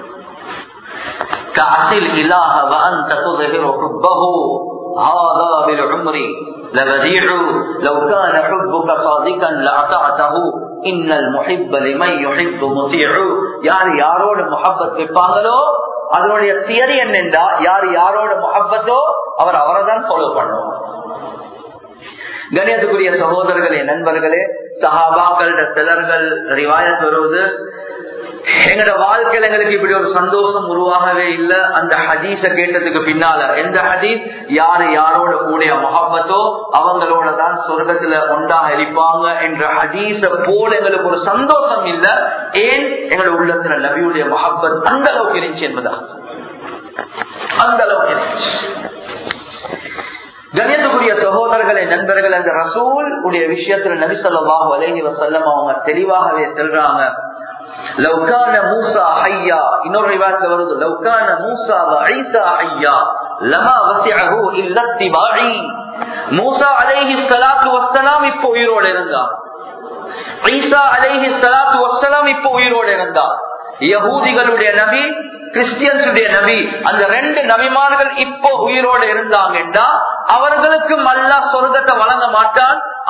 Speaker 1: கஅசில் இலாஹ வ அன்த துظஹிரு ஹுப்பஹு ஹாதா பில் உம்ரி லபதீஉ லவ் கான ஹுப்புக சாதிகன் லஅதஅதஹு இன்னல் முஹிப்ப லிமன் யுஹிப்பு முதீஉ. யார் யாரோட முஹப்பத் வைப்பாங்களோ அதனுடைய தியரி என்னென்றா, யார் யாரோட முஹப்பத்தோ அவர் அவரை தான் ஃபாலோ பண்ணுவோம். கண்ணியத்துக்குரிய சகோதரர்களே, நண்பர்களே, சஹாபாக்களோட சிலர்கள் ரிவாயத் வருவது, எங்களோட வாழ்க்கையில எங்களுக்கு இப்படி ஒரு சந்தோஷம் உருவாகவே இல்லை அந்த ஹதீஸ கேட்டதுக்கு பின்னால. எந்த ஹதீஸ்? யாரு யாரோட கூடிய முஹப்பத்தோ அவங்களோட தான் சொர்க்கத்துல ஒன்றாக இருப்பாங்க என்ற ஹதீஸ போல எங்களுக்கு ஒரு சந்தோஷம் இல்லை. ஏன்? எங்களோட உள்ளத்துல நபியுடைய முஹப்பத் அந்த அளவுக்கு இருந்துச்சு என்பதா, அந்த அளவுக்கு இருந்துச்சு. கண்ணியத்துக்குரிய சகோதரர்களே, நண்பர்கள், அந்த ரசூல் உடைய விஷயத்துல நபி ஸல்லல்லாஹு அலைஹி வஸல்லம் அவங்க தெளிவாகவே சொல்றாங்க, லவ் கான மூஸா ஹய்யா, இன்னொரு ரிவாயத்ல வருது, லவ் கான மூஸா வ ஈஸா ஹய்யா லமா வஸிஅஹு இல்லா இத்திபாஇ. மூஸா அலைஹி ஸலாத்து வஸ்ஸலாம் இப்போ உயிரோடு இருந்தார், ஈஸா அலைஹி ஸலாத்து வஸ்ஸலாம் இப்போ உயிரோடு இருந்தார். யஹூதிகளுடைய நபி, கிறிஸ்டியன்ஸுடைய நபி, அந்த ரெண்டு நபிமார்கள் இப்போ உயிரோடு இருந்தாங்கன்னா அவர்களுக்கும் அல்லாஹ் சொர்க்கத்தை வழங்க மாட்டான்,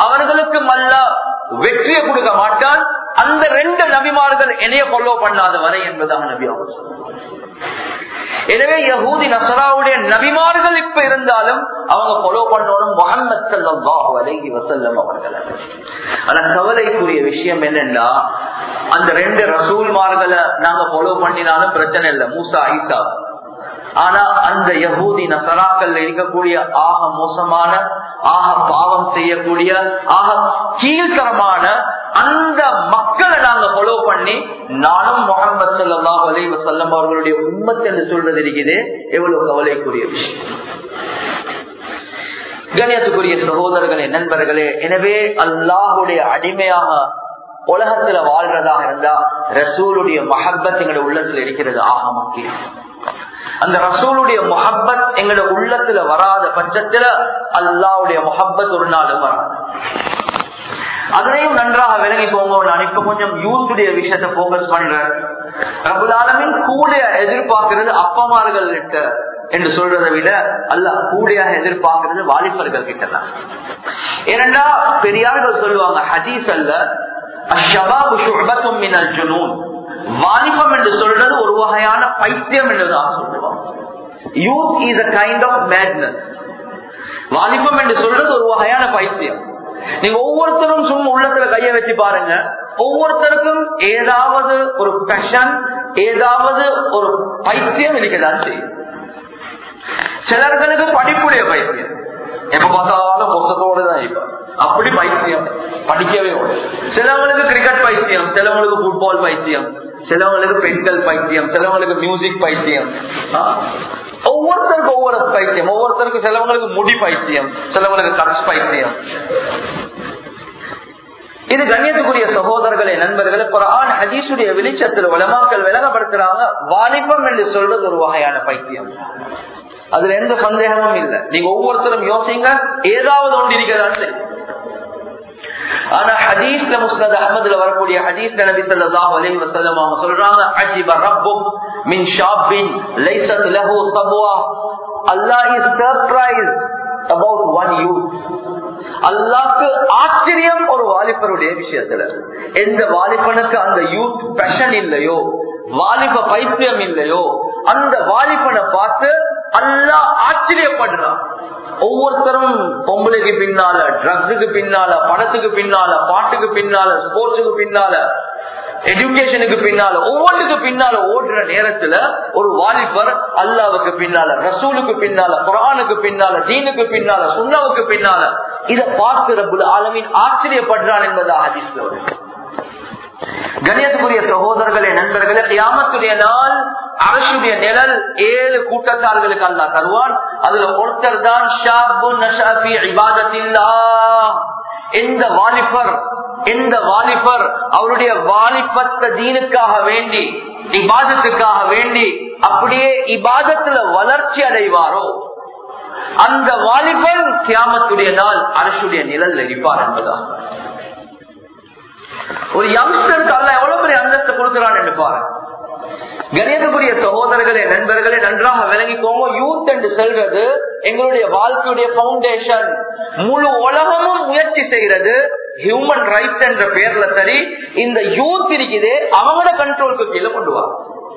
Speaker 1: அவர்களுக்கும் அல்லாஹ் வெற்றியை கொடுக்க மாட்டான். அந்த ரெண்டு நபிமார்கள் என்னைய ஃபாலோ பண்ணாத வரை என்பதாக நபி அவர் சொன்னார். எனவே யஹூதி நஸராவுடைய நபிமார்கள் இப்ப இருந்தாலும் அவங்க ஃபாலோ பண்ணணும் முஹம்மது ஸல்லல்லாஹு அலைஹி வஸல்லம் அவர்கள். ஆனா கவலைக்குரிய விஷயம் என்னன்னா, அந்த ரெண்டு ரசூல்மார்களை நாங்க ஃபாலோ பண்ணினாலும் பிரச்சனை இல்லை, மூசா ஈசா. ஆனா அந்த யஹூதி நஸராக்கள் இருக்கக்கூடிய ஆக மோசமான, ஆக பாவம் செய்யக்கூடிய, ஆக கீழ்த்தரமான அந்த மக்களை நாங்க ஃபாலோ பண்ணி நானும் முஹம்மது ஸல்லல்லாஹு அலைஹி வஸல்லம் அவர்களுடைய உம்மத் என்று சொல்றது இருக்குது. எவ்வளவு கவலைக்குரிய விஷயம். கண்ணியத்துக்குரிய சகோதரர்களே, நண்பர்களே, எனவே அல்லாஹ்வுடைய அடிமையாக உலகத்துல வாழ்றதாக இருந்தா ரசூலுடைய மஹப்பத் எங்களுடைய உள்ளத்துல இருக்கிறது ஆக முக்கியம். அந்த ரசூலுடைய முஹப்பத் எங்களுடைய உள்ளத்துல வராத பட்சத்துல அல்லாஹ்வுடைய முஹப்பத் ஒரு நாளும் வராது. அதனையும் நன்றாக விலகி போங்க. நான் இப்ப கொஞ்சம் யூத்துடைய விஷயத்தை போக்கஸ் பண்றேன். ரப்புல் ஆலமீன் கூட எதிர்பார்க்கிறது அப்பமார்கள் கிட்ட என்று சொல்றதை விட அல்லாஹ் கூடியாக எதிர்பார்க்கிறது வாலிபர்கள் கிட்ட தான். ஏனென்றா பெரியார்கள் சொல்லுவாங்க ஹதீஸ் அல்ல, அஷ்ஷபாபு ஷுஅபத்தும் மினல் ஜுனூன், வாலிபம் என்று சொல்றது ஒரு வகையான பைத்தியம் என்றுதான் சொல்லுவாங்க. Youth is a kind of madness. வாலிபம் என்று சொல்றது ஒரு வகையான பைத்தியம். நீங்க ஒவ்வொருத்தரும் சும்மா உள்ளத்துல கைய வச்சு பாருங்க, ஒவ்வொருத்தருக்கும் ஏதாவது ஒரு பேஷன், ஏதாவது ஒரு பைத்தியம் இருக்கதான் செய்யும். சிலர்களுக்கு படிப்புடைய பைத்தியம், எப்ப பார்த்தாலும் மொத்தத்தோடு தான் இப்ப அப்படி பைத்தியம், படிக்கவே ஓடு. சிலவங்களுக்கு கிரிக்கெட் பைத்தியம், சிலவங்களுக்கு ஃபுட்பால் பைத்தியம், சிலவங்களுக்கு பெண்கள் பைத்தியம், சிலவங்களுக்கு மியூசிக் பைத்தியம். ஒவ்வொருத்தருக்கும் ஒவ்வொரு பைத்தியம். ஒவ்வொருத்தருக்கு சிலவங்களுக்கு முடி பைத்தியம், சிலவங்களுக்கு கட்ஸ் பைத்தியம். இது கண்ணியத்துக்குரிய சகோதரர்களே, நண்பர்களே, குர்ஆன் ஹதீஸுடைய வெளிச்சத்தில் உலமாக்கள் விளங்கப்படுத்துறாங்க. வாலிபம் என்று சொல்றது ஒரு வகையான பைத்தியம், அதுல எந்த சந்தேகமும் இல்லை. நீங்க ஒவ்வொருத்தரும் யோசிங்க, ஏதாவது ஒன்று இருக்கிறதா. ஆனா ஹதீஸ்ல முஸ்னத் அஹ்மதுல வரக்கூடிய ஹதீஸ்ல நபி ஸல்லல்லாஹு அலைஹி வஸல்லம் அவங்க சொல்றாங்க, அஜிப ரப்புக் மின் ஷாபின் லைஸத் லஹு சப்வா. Allah is surprised about one youth. அல்லாஹ்க்கு ஆச்சரியம் ஒரு வாலிபருடைய விஷயத்துல. எந்த வாலிபனுக்கு அந்த யூத் பேஷன் இல்லையோ, வாலிப பைத்தியம் இல்லையோ, அந்த வாலிபனை பார்த்து அல்லாஹ் ஆச்சரியப்படுறான். ஒவ்வொருத்தரும் பொம்பளைக்கு பின்னால, ட்ரக்ஸுக்கு பின்னால, பணத்துக்கு பின்னால, பாட்டுக்கு பின்னால, ஸ்போர்ட்ஸுக்கு பின்னால, எஜுகேஷனுக்கு பின்னால, ஒவ்வொன்றுக்கு பின்னால ஓடுற நேரத்துல ஒரு வாலிபர் அல்லாஹ்வுக்கு பின்னால, ரசூலுக்கு பின்னால, குர்ஆனுக்கு பின்னால, தீனுக்கு பின்னால, சுன்னவுக்கு பின்னால இத பார்த்து ரப்புல் ஆலமீன் ஆச்சரியப்படுறான் என்பதா ஹதீஸ்ல வருது. கண்ணியத்துக்குரிய சகோதரர்களே, நண்பர்களே, கியாமத்துடைய நாள் அரசுடைய நிழல் ஏழு கூட்டத்தார்களுக்கு அல்லாஹ் தருவான். அதுல ஒருத்தர் தான் ஷாபுன் நஷா ஃபீ இபாதத்தில்லாஹ். எந்த வாலிபர் எந்த வாலிபர் அவருடைய வாலிபத்த தீனுக்காக வேண்டி, இபாதத்துக்காக வேண்டி அப்படியே இபாதத்துல வளர்ச்சி அடைவாரோ அந்த வாலிபர் கியாமத்துடைய நாள் அரசுடைய நிழல் இருப்பார் என்பதா. ஒரு யங்ஸ்டருக்கு அல்லாஹ் எவ்வளவு பெரிய அந்தஸ்து கொடுக்கிறான் என்று பாருங்க. கணியத்துக்குரிய சகோதரர்களே, நண்பர்களே, நன்றாக விளங்கிக்கோங்க. யூத் என்று சொல்றது எங்களுடைய வாழ்க்கையுடைய பவுண்டேஷன். முழு உலகமும் முயற்சி செய்யறது ஹியூமன் ரைட்ஸ் என்ற பேர்ல சரி, இந்த யூத் இருக்குதே அவங்களோட கண்ட்ரோலுக்கு கீழே கொண்டு வா.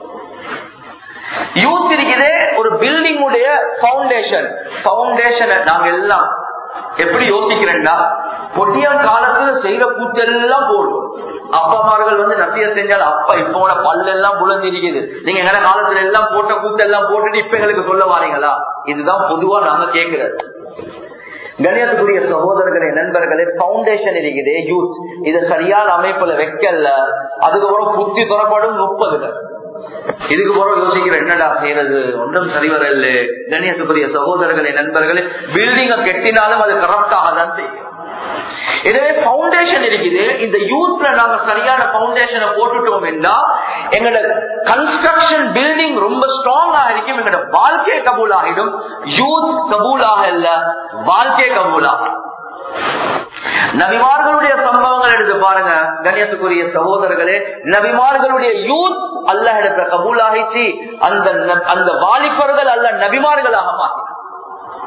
Speaker 1: யூத் இருக்குதே ஒரு பில்டிங் உடைய பவுண்டேஷன். பவுண்டேஷனை நாங்க எல்லாம் எப்படி யோசிக்கிறேன்னா, பொட்டியான் காலத்துல செய்யற கூத்தெல்லாம் போடுவோம். அப்பமார்கள் வந்து நத்திய செஞ்சால் அப்பா இப்போட பல்லு எல்லாம் புலந்து இருக்குது, நீங்க எங்க காலத்துல எல்லாம் போட்ட கூத்தெல்லாம் போட்டுட்டு இப்ப எங்களுக்கு சொல்ல வாரீங்களா? இதுதான் பொதுவா நாங்க கேட்கிறது. கணியத்துக்குரிய சகோதரர்களே, நண்பர்களே, பவுண்டேஷன் இருக்குது யூத். இதை சரியான அமைப்புல வைக்கல, அதுக்கப்புறம் புத்தி தொடப்படும் முப்பதுல இதுக்கு போற யோசிக்கிற என்னடா செய்யறது, ஒன்றும் சரிவரல்ல. கணியத்துக்குரிய சகோதரர்களே, நண்பர்களே, பில்டிங்க கெட்டினாலும் அது கரெக்டாக தான் செய்யும். எனவே பவுண்டேஷன் இருக்குது. இந்த யூத்ல நாங்க சரியான பவுண்டேஷனை போட்டுட்டோம் என்றா எங்களோட கன்ஸ்ட்ரக்ஷன் பில்டிங் ரொம்ப ஸ்ட்ராங்கா இருக்கும். எங்களோட வாழ்க்கை கபூல் ஆகிடும். யூத் கபூலாக இல்ல, வாழ்க்கை கபூலாக. நபிமார்களுடைய சம்பவங்கள் எடுத்து பாருங்க கண்ணியத்துக்குரிய சகோதரர்களே. நபிமார்களுடைய யூத் அல்லாஹ் இடத்துல கபூல் ஆகிச்சு. அந்த அந்த வாலிபர்கள் அல்ல நபிமார்களாக மாற்றினார்.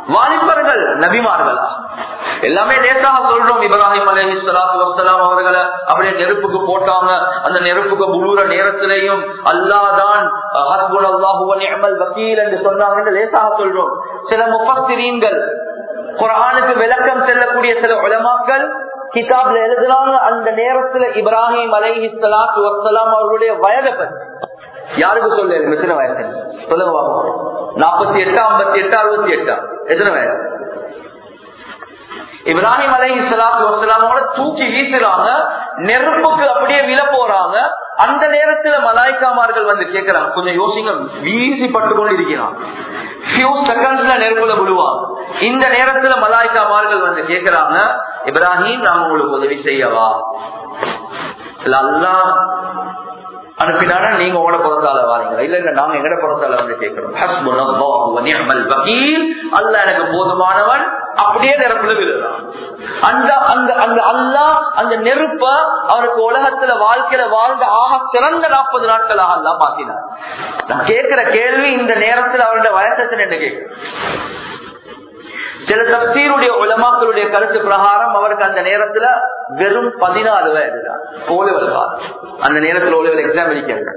Speaker 1: வாலிபர்கள் நபிமார்களா? எல்லாமே லேசாக சொல்றோம். இப்ராஹிம் அலைஹிஸ்ஸலாத்து வஸ்ஸலாம் அவர்களை அப்படியே நெருப்புக்கு போட்டாங்க. அந்த நெருப்புக்கு முழுற நேரத்திலேயும் அல்லாஹ் தான் ஹஸ்புனல்லாஹு வ நிஅமல் வக்கீல் என்று சொன்னாங்க. லேசாக சொல்றோம். சில முஃபஸ்ஸிரீன்கள், குர்ஆனுக்கு விளக்கம் செல்லக்கூடிய சில உலமாக்கள் கிதாப்ல எழுதுறாங்க, அந்த நேரத்துல இப்ராஹிம் அலைஹிஸ்ஸலாத்து வஸ்ஸலாம் அவர்களுடைய வயதை பத்தி யாருக்கு சொல்ல எத்தனை வயசு சொல்லுங்க. நாற்பத்தி எட்டு ஐம்பத்தி எட்டு அறுபத்தி எட்டா எத்தனை வயசு? இப்ராஹிம் அலைஹிஸ்ஸலாத்து வஸ்ஸலாம் அவங்கள தூக்கி வீசுறாங்க, நெருப்புக்கு அப்படியே விழ போறாங்க. அந்த நேரத்துல மலாய்க்காமார்கள் வந்து கேட்கிறாங்க, கொஞ்சம் யோசிங்க, வீசி பட்டு கொண்டு இருக்கிறான், ஃபியூ செகண்ட்ஸ்ல நெருப்புல விழுவாங்க. இந்த நேரத்துல மலாய்க்காமார்கள் வந்து கேட்கிறாங்க, இப்ராஹிம் நாம உங்களுக்கு உதவி செய்யவா? அல்லாஹ் அனுப்பினானா நீங்க உங்களோட புறத்தால வாரீங்களா? இல்ல இல்ல நாங்க எங்கட புறத்தால வந்து கேட்கிறோம். ஹஸ்புனல்லாஹு வ நிஅமல் வக்கீல், அல்லாஹ் எனக்கு போதுமானவன். அப்படியே நெருப்புல விழுறான். அந்த அந்த அந்த அல்லாஹ் அந்த நெருப்ப அவருக்கு உலகத்துல வாழ்க்கையில வாழ்ந்த ஆக சிறந்த நாற்பது நாட்களாக அல்லாஹ் மாத்தினார். நான் கேட்கிற கேள்வி, இந்த நேரத்தில் அவருடைய வயசத்தின் என்ன கேட்கிறேன். சில தப்சீருடைய உலமாக்களுடைய கருத்து பிரகாரம் அவருக்கு அந்த நேரத்துல வெறும் பதினாறு வயது தான். ஓலெவல் காலம். அந்த நேரத்தில் ஓலெவல் எக்ஸாம் எழுதிக்காங்க.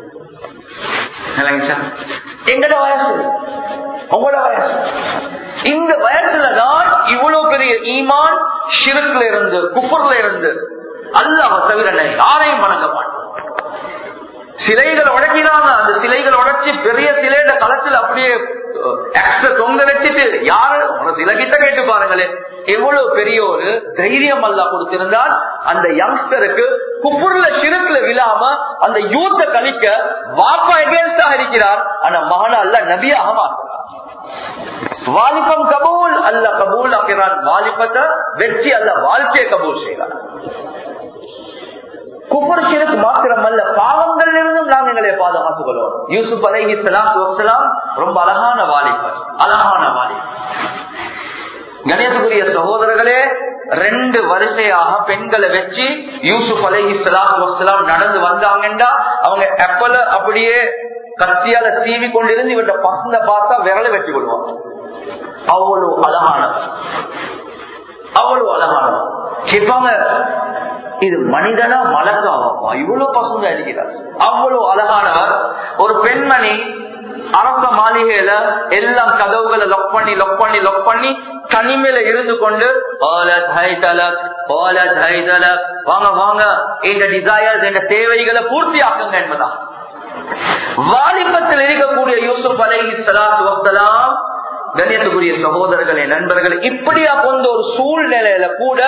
Speaker 1: எங்கட வயசு, உங்களோட வயசு. இந்த வயசுலதான் இவ்வளவு பெரிய ஈமான் ஷிர்க்ல இருந்து குஃப்ர்ல இருந்து அல்லாஹ்வை தவிர யாரையும் வணங்க மாட்டோம். சிலைகளை உடைக்கிறாங்க. அந்த சிலைகளை உடைச்சு பெரிய சிலையோட களத்தில் அப்படியே தொங்க வச்சுட்டு யாரு சில கிட்ட கேட்டு பாருங்களே, எவ்வளவு பெரிய ஒரு தைரியம் அல்லாஹ் கொடுத்திருந்தால் அந்த யங்ஸ்டருக்கு குஃப்ர்ல ஷிர்க்ல விழாம அந்த யூத்தை கழிக்க வாப்பா எகேன்ஸ்டாக இருக்கிறார். ஆனா மகன அல்லாஹ் நபியாக மாற்றுறார். வாலிபம் கபூல் அல்லாஹ் கபூல் ஆக்கிறான். வாலிபத்தை வெற்றி அல்லாஹ் வாழ்க்கையை கபூல் செய்கிறார். குஃப்ர் ஷிர்க் மாத்திரம் அல்ல, பாவங்கள் இருந்தும் நாங்கள் எங்களை பாதுகாத்துக் கொள்வோம். யூசுப் அலைஹிஸ்ஸலாத்து வஸ்ஸலாம் ரொம்ப அழகான வாலிபர், அழகான வாலிபர். கணேசகுரிய சகோதரர்களே, ரெண்டு வரிசையாக பெண்களை வச்சு யூசுப் அலைஹிஸ்ஸலாத்து வஸ்ஸலாம் நடந்து வந்தாங்கன்னா அவங்க எப்பல அப்படியே கத்தியால சீவி கொண்டிருந்து இவற்றை பசந்த பார்த்தா விரலை வெட்டி கொள்வாங்க. அவ்வளவு அழகானவர், அவ்வளவு அழகானவர். கேட்பாங்க, இது மனிதனா மலக்காவா? இவ்வளவு பசங்க அடிக்கிறார். அவ்வளவு அழகானவர். ஒரு பெண்மணி அரச மாளிகையில எல்லாம் கதவுகளை லொக் பண்ணி லொக் பண்ணி லொக் பண்ணி தனிமையில இருந்து கொண்டு வாங்க வாங்க இந்த டிசையர்ஸ் இந்த தேவைகளை பூர்த்தி ஆக்குங்க என்பதான். வாலிபத்தில் இருக்கக்கூடிய யூசுப் அலைஹிஸ்ஸலாத்து வஸ்ஸலாம், கண்ணியத்துக்குரிய சகோதரர்களே நண்பர்களே, இப்படியா கொண்ட ஒரு சூழ்நிலையில கூட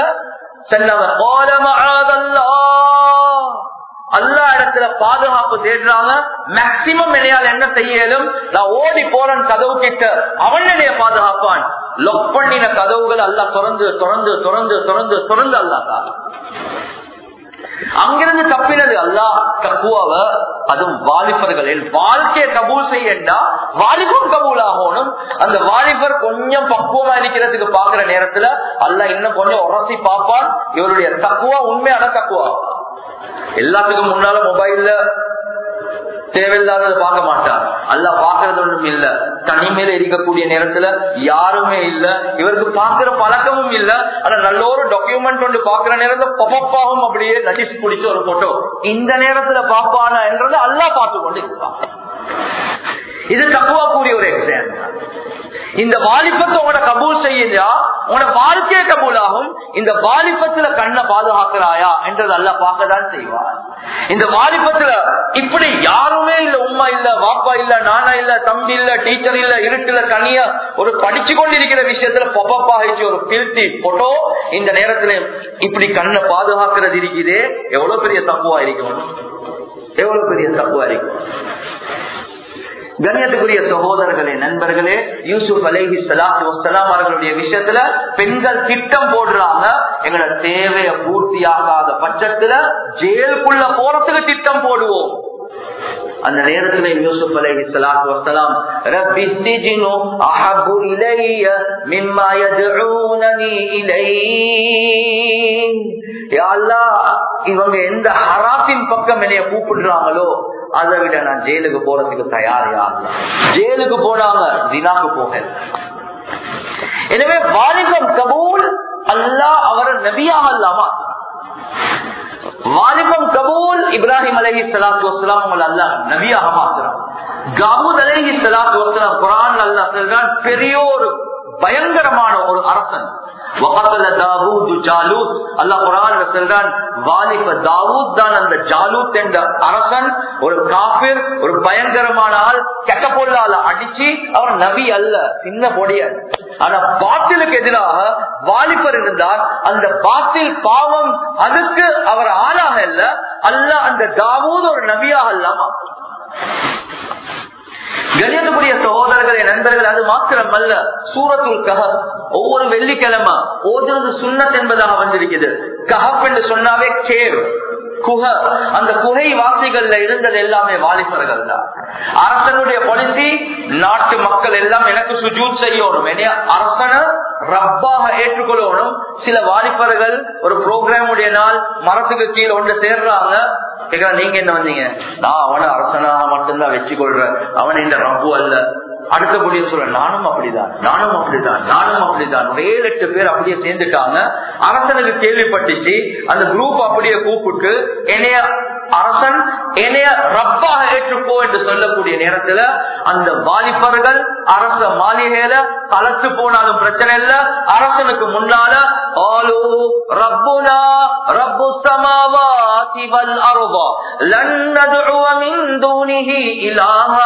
Speaker 1: அல்லா இடத்துல பாதுகாப்பு தேடுறாங்க. மேக்சிமம் என்னையால் என்ன செய்யலும், நான் ஓடி போறேன் கதவு கிட்ட, அவன் என்னைய பாதுகாப்பான். லொக் பண்ணின கதவுகள் அல்லா திறந்து திறந்து திறந்து திறந்து திறந்து அல்லா அங்கிருந்து தப்பினது அல்லாஹ் தக்குவாவ. அதுவும் வாலிபர்களில் வாழ்க்கையை கபூல் செய்யண்டா வாலிபம் கபூல் ஆகணும். அந்த வாலிபர் கொஞ்சம் பக்குவமா இருக்கிறதுக்கு பாக்குற நேரத்துல அல்லாஹ் இன்னும் கொஞ்சம் உரசி பார்ப்பான். இவருடைய தக்குவா உண்மையான தக்குவா. எல்லாத்துக்கும் முன்னால மொபைல்ல தேவையில்லாததை பார்க்க மாட்டார். அல்லாஹ் பாக்குறது ஒன்றும் இல்ல. தனிமையில இருக்கக்கூடிய நேரத்துல யாருமே இல்ல, இவருக்கு பாக்குற பழக்கமும் இல்ல. ஆனா நல்ல ஒரு டாக்குமெண்ட் ஒன்று பாக்குற நேரத்துல பப்பாவும் அப்படியே நடிச்சு பிடிச்ச ஒரு போட்டோ இந்த நேரத்துல பாப்பானா என்றது அல்லாஹ் பார்த்து கொண்டு இருப்பான். இது தக்குவா கூடிய ஒரு எக்ஸாம். இந்த வாலிபத்தை உங்களோட கபூல் செய்யா உங்களோட வாழ்க்கையை கபூல் ஆகும். இந்த வாலிபத்துல கண்ணை பாதுகாக்கிறாயா என்றது அல்லாஹ் பார்க்கதான் செய்வார். இந்த வாலிபத்துல இப்படி யாருமே இல்ல, உம்மா இல்ல, வாப்பா இல்ல, நானா இல்ல, தம்பி இல்ல, டீச்சர் இல்ல, இருட்டுல தனியா ஒரு படிச்சு கொண்டிருக்கிற விஷயத்துல பொப்பாச்சு ஒரு பில்தி போட்டோ இந்த நேரத்துல இப்படி கண்ணை பாதுகாக்கிறது இருக்குது. எவ்வளவு பெரிய தப்புவா இருக்கும், எவ்வளவு பெரிய தப்புவா இருக்கும். கண்ணியத்துக்குரிய சகோதரர்களே நண்பர்களே, யூசுப் அலைஹிஸ்ஸலாத்து வஸ்ஸலாம் அவர்களுடைய விஷயத்துல பெண்கள் திட்டம் போடுறாங்க. எங்களோட தேவையை பூர்த்தியாகாத பட்சத்துல ஜெயிலுக்குள்ள போறதுக்கு திட்டம் போடுவோம். அந்த நேரத்துல யூசுப் அலைஹிஸ்ஸலாத்து வஸ்ஸலாம் ரப்பி ஸிஜ்னு அஹப்பு இலைய மிம்மா யதுஊனனி இலைஹி, யா அல்லாஹ் இவங்க எந்த ஹராத்தின் பக்கம் என்னைய கூப்பிடுறாங்களோ அதை விட நான் ஜெயிலுக்கு போறதுக்கு தயாரியா. ஜெயிலுக்கு போனாங்க, தினாக்கு போக எனவே வாலிபம் கபூல், அல்லாஹ் அவரை நபியாக அல்லாமா. வாலிபம் கபூல், இப்ராஹிம் அலைஹி ஸலாத்து வஸ்ஸலாம் அவங்களை அல்லாஹ் நபியாக மாத்துறான். தாவூத் அலைஹி ஸலாத்து வஸ்ஸலாம் குர்ஆன் அல்லாஹ் சொல்றான் பெரியோர் பயங்கரமான ஒரு அரசன். வகதல தாவூத் ஜாலூத், அல்லாஹ் குர்ஆன்ல சொல்றான் வாலிப தாவூத் தான் அந்த ஜாலூத் என்ற அரசன். ஒரு காஃபிர், ஒரு பயங்கரமான ஆள், கெட்ட பொருளால அடிச்சு அவர் நபி அல்ல, சின்ன பொடியல். ஆனா பாத்திலுக்கு எதிராக வாலிபர் இருந்தார். அந்த பாத்தில் பாவம் அதுக்கு அவர் ஆளாக இல்ல, அல்லாஹ் அந்த தாவூத் ஒரு நபியாக அல்லாம. கணியத்துக்குரிய சகோதரர்களே, நண்பர்கள், அது மாத்திரம் அல்ல, சூரத்துல் கஹப் ஒவ்வொரு வெள்ளிக்கிழமை ஓதுறது சுன்னத் என்பதாக வந்திருக்கிறது. கஹப் என்று சொன்னாவே கேவ், குகை. அந்த குகை வாசிகள்ல இருந்தது எல்லாமே வாலிபர்கள் தான். அரசனுடைய பாலிசி, நாட்டு மக்கள் எல்லாம் எனக்கு சுஜூத் செய்யணும், அரசனை ரப்பாக ஏற்றுக்கொள்ளணும். சில வாலிபர்கள் ஒரு ப்ரோக்ராமுடைய நாள் மரத்துக்கு கீழே ஒன்று சேர்றாங்க. நீங்க என்ன வந்தீங்க? நான் அவனை அரசனாக மட்டும்தான் வச்சு கொள்றேன், அவன் இந்த ரப்பு அல்ல. அடுத்தபடியே சொல்ற நானும் அப்படிதான், நானும் அப்படிதான், நானும் அப்படிதான். ஒரு ஏழு எட்டு பேர் அப்படியே சேர்ந்துட்டாங்க. அரசனுக்கு கேள்விப்பட்டுச்சு. அந்த குரூப் அப்படியே கூப்பிட்டு என்னைய அரசன் என்னைய ரப்பாக ஏற்றுக்கோ என்று சொல்லக்கூடிய நேரத்துல அந்த வாலிபர்கள் அரச மாளிகையில கலத்து போனாலும் பிரச்சனை இல்ல, அரசனுக்கு முன்னால ஆலு ரப்புனா ரப்பு ஸமாவாதி வல் அர்த லன் நதுஉ மின் தூனிஹி இலாஹா.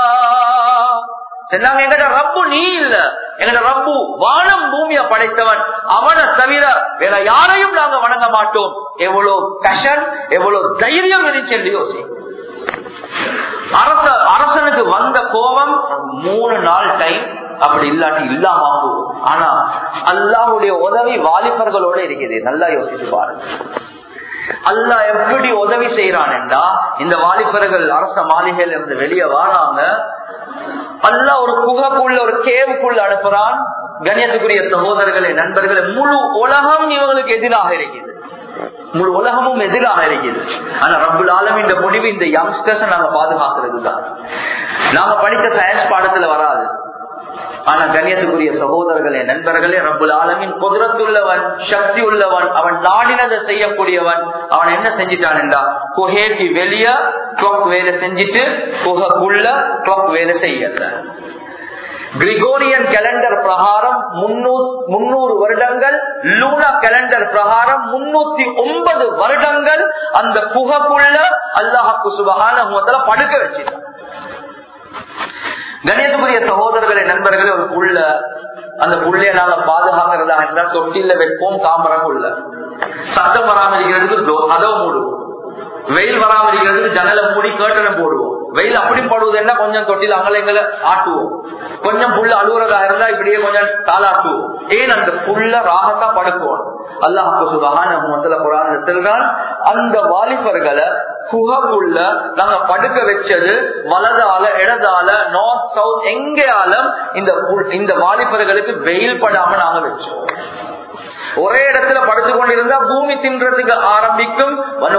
Speaker 1: எங்கட ரப்பு நீ இல்ல, எங்கட ரப்பு வானம் பூமியை படைத்தவன், அவனை தவிர வேற யாரையும் நாங்க வணங்க மாட்டோம். எவ்வளவு கஷன், எவ்வளவு தைரியம் இருந்துச்சு யோசி. அரச அரசனுக்கு வந்த கோபம் மூணு நாள் டைம், அப்படி இல்லாட்டி இல்லாம ஆகும். ஆனா அல்லாஹ்வுடைய உதவி வாலிபர்களோட இருக்குது. நல்லா யோசிச்சு பாருங்க, அல்லாஹ் எப்படி உதவி செய்யறான் என்றா, இந்த வாலிபர்கள் அரச மாளிகையில இருந்து வெளியே வராங்க. அல்லாஹ் ஒரு குகைக்குள்ள, ஒரு கேவுக்குள்ள அனுப்புறான். கண்ணியத்துக்குரிய சகோதரர்களே, நண்பர்களே, முழு உலகம் இவங்களுக்கு எதிராக இருக்குது, முழு உலகமும் எதிராக இருக்குது. ஆனா ரப்புல் ஆலமீன் முடிவு இந்த யங்ஸ்டர்ஸ் நாங்க பாதுகாக்கிறது தான். நாங்க படித்த சயின்ஸ் பாடத்துல வராது. ஆனா கண்ணியத்துக்குரிய சகோதரர்களே, நண்பர்களே, ரப்புல் ஆலமீன் குதிரத்துள்ளவன், சக்தி உள்ளவன், அவன் நாடினதை செய்யக்கூடியவன். அவன் என்ன செஞ்சிட்டான் என்றா, குகைக்கு வெளிய கிளாக் வேலை செஞ்சுட்டு குகைக்குள்ள கிளாக் வேலை செய்யல. கிரிகோரியன் கேலண்டர் பிரகாரம் முன்னூறு வருடங்கள், லூனா கேலண்டர் பிரகாரம் முன்னூத்தி ஒன்பது வருடங்கள் அந்த குகைக்குள்ள அல்லாஹ்வுக்கு சுப்ஹானஹு வ தஆலா படுக்க வச்சிட்டான். கணியத்துக்குரிய சகோதரர்களே, நண்பர்களே, ஒரு புள்ள, அந்த புள்ளைய நாங்க பாதுகாக்கிறதா இருந்தால் தொட்டில வைப்போம், தாமரக்குள்ள சத்தம் வராம இருக்கிறதுக்கு கதவை மூடுவோம், வெயில் வராம இருக்கிறதுக்கு ஜன்னலை மூடி கேட்டனை போடுவோம். வெயில் அப்படி படுவது என்ன, கொஞ்சம் தொட்டில அங்கலைங்களை ஆட்டுவோம். கொஞ்சம் புள்ள அழுகுறதா இருந்தா இப்படியே கொஞ்சம் தாளாட்டுவோம். ஏன் அந்த புள்ள ராகத்தா படுக்குவோம். அல்லாஹ் சுப்ஹானஹு வ தஆலா குர்ஆன்ல சொல்றான், அந்த வாலிபர்களை குகைக்குள்ள நாங்க படுக்க வச்சது வலதால இடதால நார்த் சவுத் எங்கேயாலும் இந்த இந்த வாலிபர்களுக்கு வெயில் படாம நாங்க வச்சோம். ஒரே இடத்துல படுத்து கொண்டிருந்தா பூமி தின்றதுக்கு ஆரம்பிக்கும்.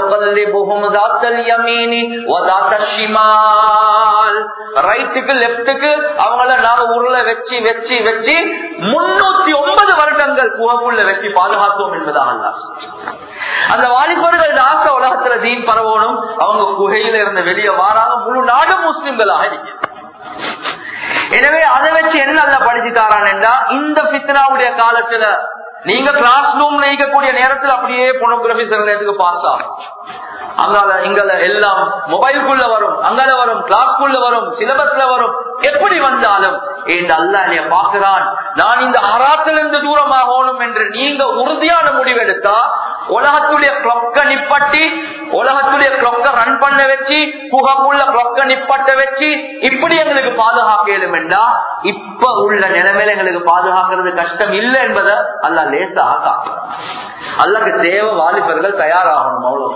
Speaker 1: ரைட்டுக்கு லெப்டுக்கு அவங்கள நாங்க உருள வச்சு வச்சு வச்சு முன்னூத்தி ஒன்பது வருடங்கள் குகைக்குள்ள வச்சு பாதுகாத்தோம் என்பதாக அல்லாஹ். அந்த வாலிபர்கள் ஆசை உலகத்துல தீன் பரவணும், அவங்க குகையில இருந்து வெளியே வாராங்க. முழு நாடு முஸ்லிம்களாக இருக்கு. எனவே அதை வச்சு என்ன நல்லா படிச்சுட்டாரான் என்றா, இந்த ஃபித்னாவுடைய காலத்துல நீங்க கிளாஸ் ரூம்ல இருக்கக்கூடிய நேரத்தில் அப்படியே போனோகிராபி சில நேரத்துக்கு பார்த்தா அங்கால இங்கல எல்லாம் மொபைலுக்குள்ள வரும், அங்கால வரும், கிளாஸ்க்குள்ள வரும், சிலபஸ்ல வரும். எப்படி வந்தாலும் அல்லாஹ் என்னைய பாக்குறான், நான் இந்த ஹராத்திலிருந்து தூரமாகணும் என்று நீங்க உறுதியான முடிவெடுத்தா உலகத்துடைய கிளொக்க நிப்பட்டி, உலகத்துடைய கிளொக்க ரன் பண்ண வச்சு, புகக்குள்ள கிளொக்க நிப்பட்ட வச்சு இப்படி எங்களுக்கு பாதுகாக்கலும் என்றா, இப்ப உள்ள நிலைமையில எங்களுக்கு பாதுகாக்கிறது கஷ்டம் இல்லை என்பதை அல்லாஹ் லேசாக காட்டுறான். அல்லாஹ்க்கு தேவை வாலிபர்கள் தயாராகணும், அவ்வளவு.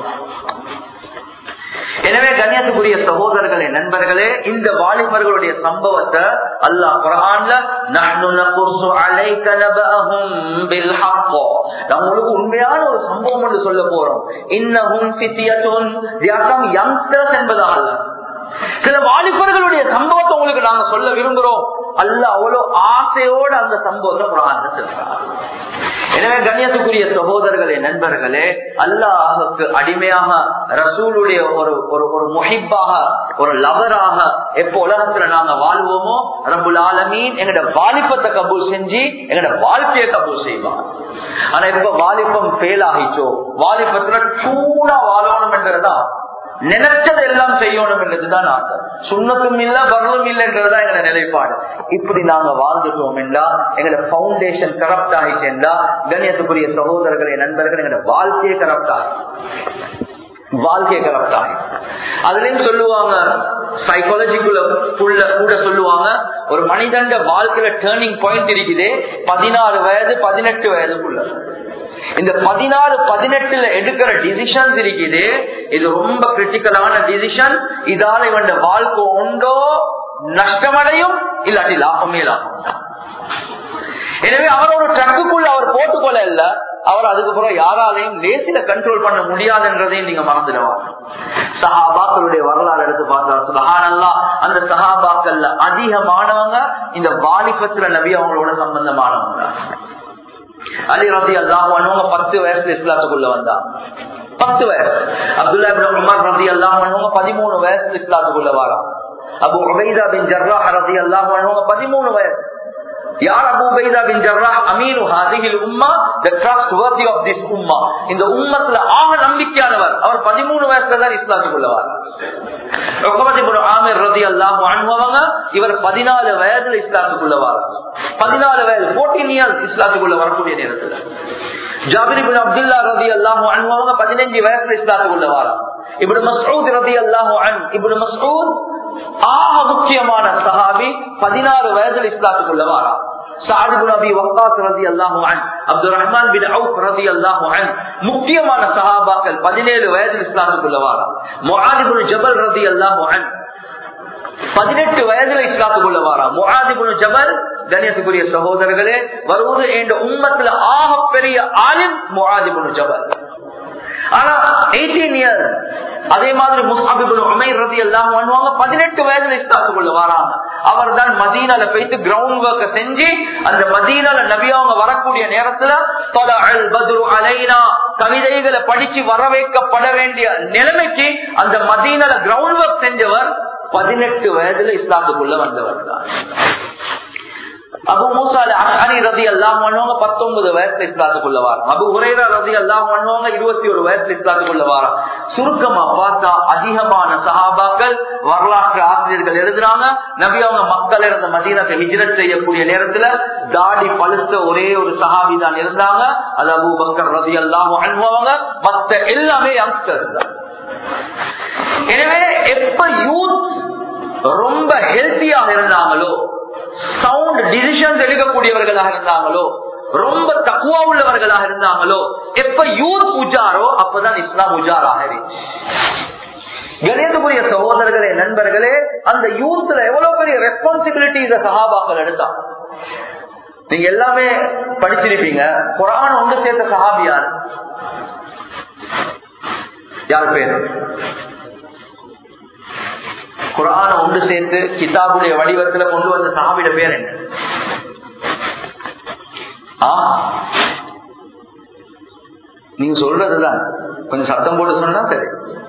Speaker 1: எனவே கண்ணியத்துக்குரிய சகோதரர்களே, நண்பர்களே, இந்த வாலிபர்களுடைய சம்பவத்தை அல்லாஹ் குர்ஆன்ல நஹ்னு நகுஸ்ஸு அலைக நபஅஹும் பில் ஹக், உங்களுக்கு உண்மையான ஒரு சம்பவம் என்று சொல்ல போறோம். இன்னஹும் ஃபித்யத்துன், யங்ஸ்டர்ஸ் என்பதால் சில வாலிபர்களுடைய சம்பவத்தை உங்களுக்கு நாங்க சொல்ல விரும்புகிறோம். அல்லாஹ் அவ்வளவு ஆசையோட அந்த சம்பவத்தை குர்ஆன்ல சொல்றார். எனவே கண்ணியத்துக்குரிய சகோதரர்களே, நண்பர்களே, அல்லாஹ்வுக்கு அடிமையாக ரசூலுடைய ஒரு ஒரு முஹிப்பாக ஒரு லவராக எப்போ உலகத்துல நாங்க வாழ்வோமோ ரப்புல் ஆலமீன் எங்கட வாலிபத்தை கபூல் செஞ்சு எங்கட வாழ்க்கையை கபூல் செய்வான். ஆனா இப்ப வாலிபம் ஃபெயில் ஆகிச்சோ, வாலிபத்துல சூடா வாழணும் என்றதா நினைச்சது எல்லாம் செய்யணும் என்றதுதான் ஆசை. சுண்ணத்தும் இல்ல வரலும் இல்லைன்றதுதான் எங்க நிலைப்பாடு. இப்படி நாங்க வாழ்ந்துட்டோம் என்றா எங்களோட பவுண்டேஷன் கரப்ட் ஆகிச்சேன்டா கண்ணியத்துக்குரிய சகோதரர்களே, நண்பர்கள், எங்களோட வாழ்க்கையை கரப்ட் ஆகி வாழ்க்கையை கரப்ட் ஆகி அதுலயும் சொல்லுவாங்க, சைக்காலஜிக்குள்ள கூட சொல்லுவாங்க, ஒரு மனிதண்ட வாழ்க்கையில டேர்னிங் பாயிண்ட் இருக்குது பதினாறு வயது பதினெட்டு வயதுக்குள்ள. இந்த பதினாறு பதினெட்டுல எடுக்கிற டிசிஷன்ஸ் இருக்குது, இது ரொம்ப கிரிட்டிக்கலான டிசிஷன். இதால இவன் வாழ்க்கை ஒன்றோ நஷ்டமடையும், இல்லாட்டி லாபமே லாபம். எனவே அவர் ஒரு ட்ரக்குக்குள்ள அவர் போட்டுக்கொள்ள இல்ல, அவர் அதுக்கப்புறம் யாராலையும் லேசில கண்ட்ரோல் பண்ண முடியாதுன்றதையும் நீங்க மறந்துடுவாங்க. சஹாபாக்களுடைய வரலாறு எடுத்து பார்த்தா சுப்ஹானல்லாஹ், அந்த சஹாபாக்கள்ல அதிகமானவங்க இந்த வாலிபத்துல நபி அவங்களோட சம்பந்தமானவங்க. அலி ரலியல்லாஹு அன்ஹு பத்து வயசுல இஸ்லாத்துக்குள்ள வந்தாங்க. பத்து வயசு. அப்துல்லா இப்னு உமர் ரலியல்லாஹு அன்ஹு பதிமூணு வயசுல இஸ்லாத்துக்குள்ள வராங்க. அபூ உபைதா பின் ஜர்ராஹ் ரலியல்லாஹு அன்ஹு பதிமூணு வயசு. யார் அபூ உபைதா பின் ஜர்ராஹ்? அமீனு ஹாதிஹில் உம்மா, the trustworthy of this உம்மா. இந்த உம்மத்துல ஆக நம்பிக்கையானவர். அவர் பதிமூணு வயசுல தான் இஸ்லாத்துக்குள்ள வரார். உக்பா இப்னு ஆமிர் ரலியல்லாஹு அன்ஹு அவங்க இவர் பதினாலு வயதுல இஸ்லாத்துக்குள்ள வரார். பதினாலு வயது பதினான்கு இயர்ஸ் இஸ்லாத்துக்குள்ள வரக்கூடிய நேரத்துல ஜாபிர் இப்னு அப்துல்லா ரலியல்லாஹு அன்ஹு அவங்க பதினைந்து வயசுல இஸ்லாத்துக்குள்ள வரார். இப்னு மஸ்ஊத் ரலியல்லாஹு அன்ஹு, இப்னு மஸ்ஊத் ஆக முக்கியமான சஹாபி, பதினாறு வயதுல இஸ்லாத்துக்குள்ள வரார். சஅத் இப்னு அபி வக்காஸ் ரலியல்லாஹு அன்ஹு, அப்துல் ரஹ்மான் பின் அவுஃப் ரலியல்லாஹு அன்ஹு முக்கியமான சஹாபாக்கள் பதினேழு வயதுல இஸ்லாத்துக்குள்ள வரார். முஆத் இப்னு ஜபல் ரலியல்லாஹு அன்ஹு பதினெட்டு வயதுல இஸ்லாத்துக்குள்ள வரார். முஆத் இப்னு ஜபல் கண்ணியத்துக்குரிய சகோதரர்களே, வருவது என்ற உம்மத்துல ஆக பெரிய ஆலிம் முஆத் இப்னு ஜபல். ஆனா பதினெட்டு இயர்ஸ். அதே மாதிரி முஸ்அப் இப்னு உமைர் ரலியல்லாஹு அன்ஹு பதினெட்டு வயதுல இஸ்லாத்துக்குள்ள வராங்க. அவர் தான் மதீனால போயிட்டு கிரவுண்ட் ஒர்க் செஞ்சு அந்த மதீனால நபி அவங்க வரக்கூடிய நேரத்துல தலஅல் பத்ரு அலைனா கவிதைகளை படிச்சு வரவேற்கப்பட வேண்டிய நிலைமைக்கு அந்த மதீனால கிரவுண்ட் ஒர்க் செஞ்சவர் பதினெட்டு வயதுல இஸ்லாத்துக்குள்ள வந்தவர் தான். அபு மூசா அல்-அஷ்அரி ரலியல்லாஹு அன்ஹு பத்தொன்பது வயசுல இஸ்லாத்துக்குள்ள வராங்க. அபு ஹுரைரா ரலியல்லாஹு அன்ஹு இருபத்தி ஒரு வயசுல இஸ்லாத்துக்குள்ள வராங்க. சுருக்கமா பார்த்தா அதிகமான சஹாபாக்கள் வரலாற்று ஆசிரியர்கள் எழுதுறாங்க, நபி அவங்க மக்கள் இருந்த மதீனாக்கு ஹிஜ்ரத் செய்யக்கூடிய நேரத்துல தாடி பழுத்த ஒரே ஒரு சஹாபி தான் இருந்தாங்க, அது அபூ பக்கர் ரலியல்லாஹு அன்ஹு. அவங்க மத்த எல்லாமே யங்ஸ்டர்ஸ் தான். எனவே எப்ப யூத் ரொம்ப ஹெல்த்தியாக இருந்தாங்களோ, சவுண்ட் டிசிஷன்ஸ் எடுக்கக்கூடியவர்களாக இருந்தாங்களோ, ரொம்ப தக்குவா உள்ளவர்களாக இருந்தாங்களோ, எப்ப யூத் உஜாரோ அப்பதான் இஸ்லாம் உஜாராக இருந்துச்சு. கணியத்துக்குரிய சகோதரர்களே, நண்பர்களே, அந்த யூத்ல எவ்வளவு பெரிய ரெஸ்பான்சிபிலிட்டி இந்த சஹாபாக்கள் எடுத்தாங்க. நீங்க எல்லாமே படிச்சிருப்பீங்க. குர்ஆன் ஒன்று சேர்த்த சஹாபி யார்? யார் பேரு? குர்ஆன ஒன்று சேர்த்து கிதாபுடைய வடிவத்துல கொண்டு வந்த சஹாபியோட பேர் என்ன? நீங்க சொல்றதுதான் கொஞ்சம் சத்தம் போட்டு சொன்னா சரி.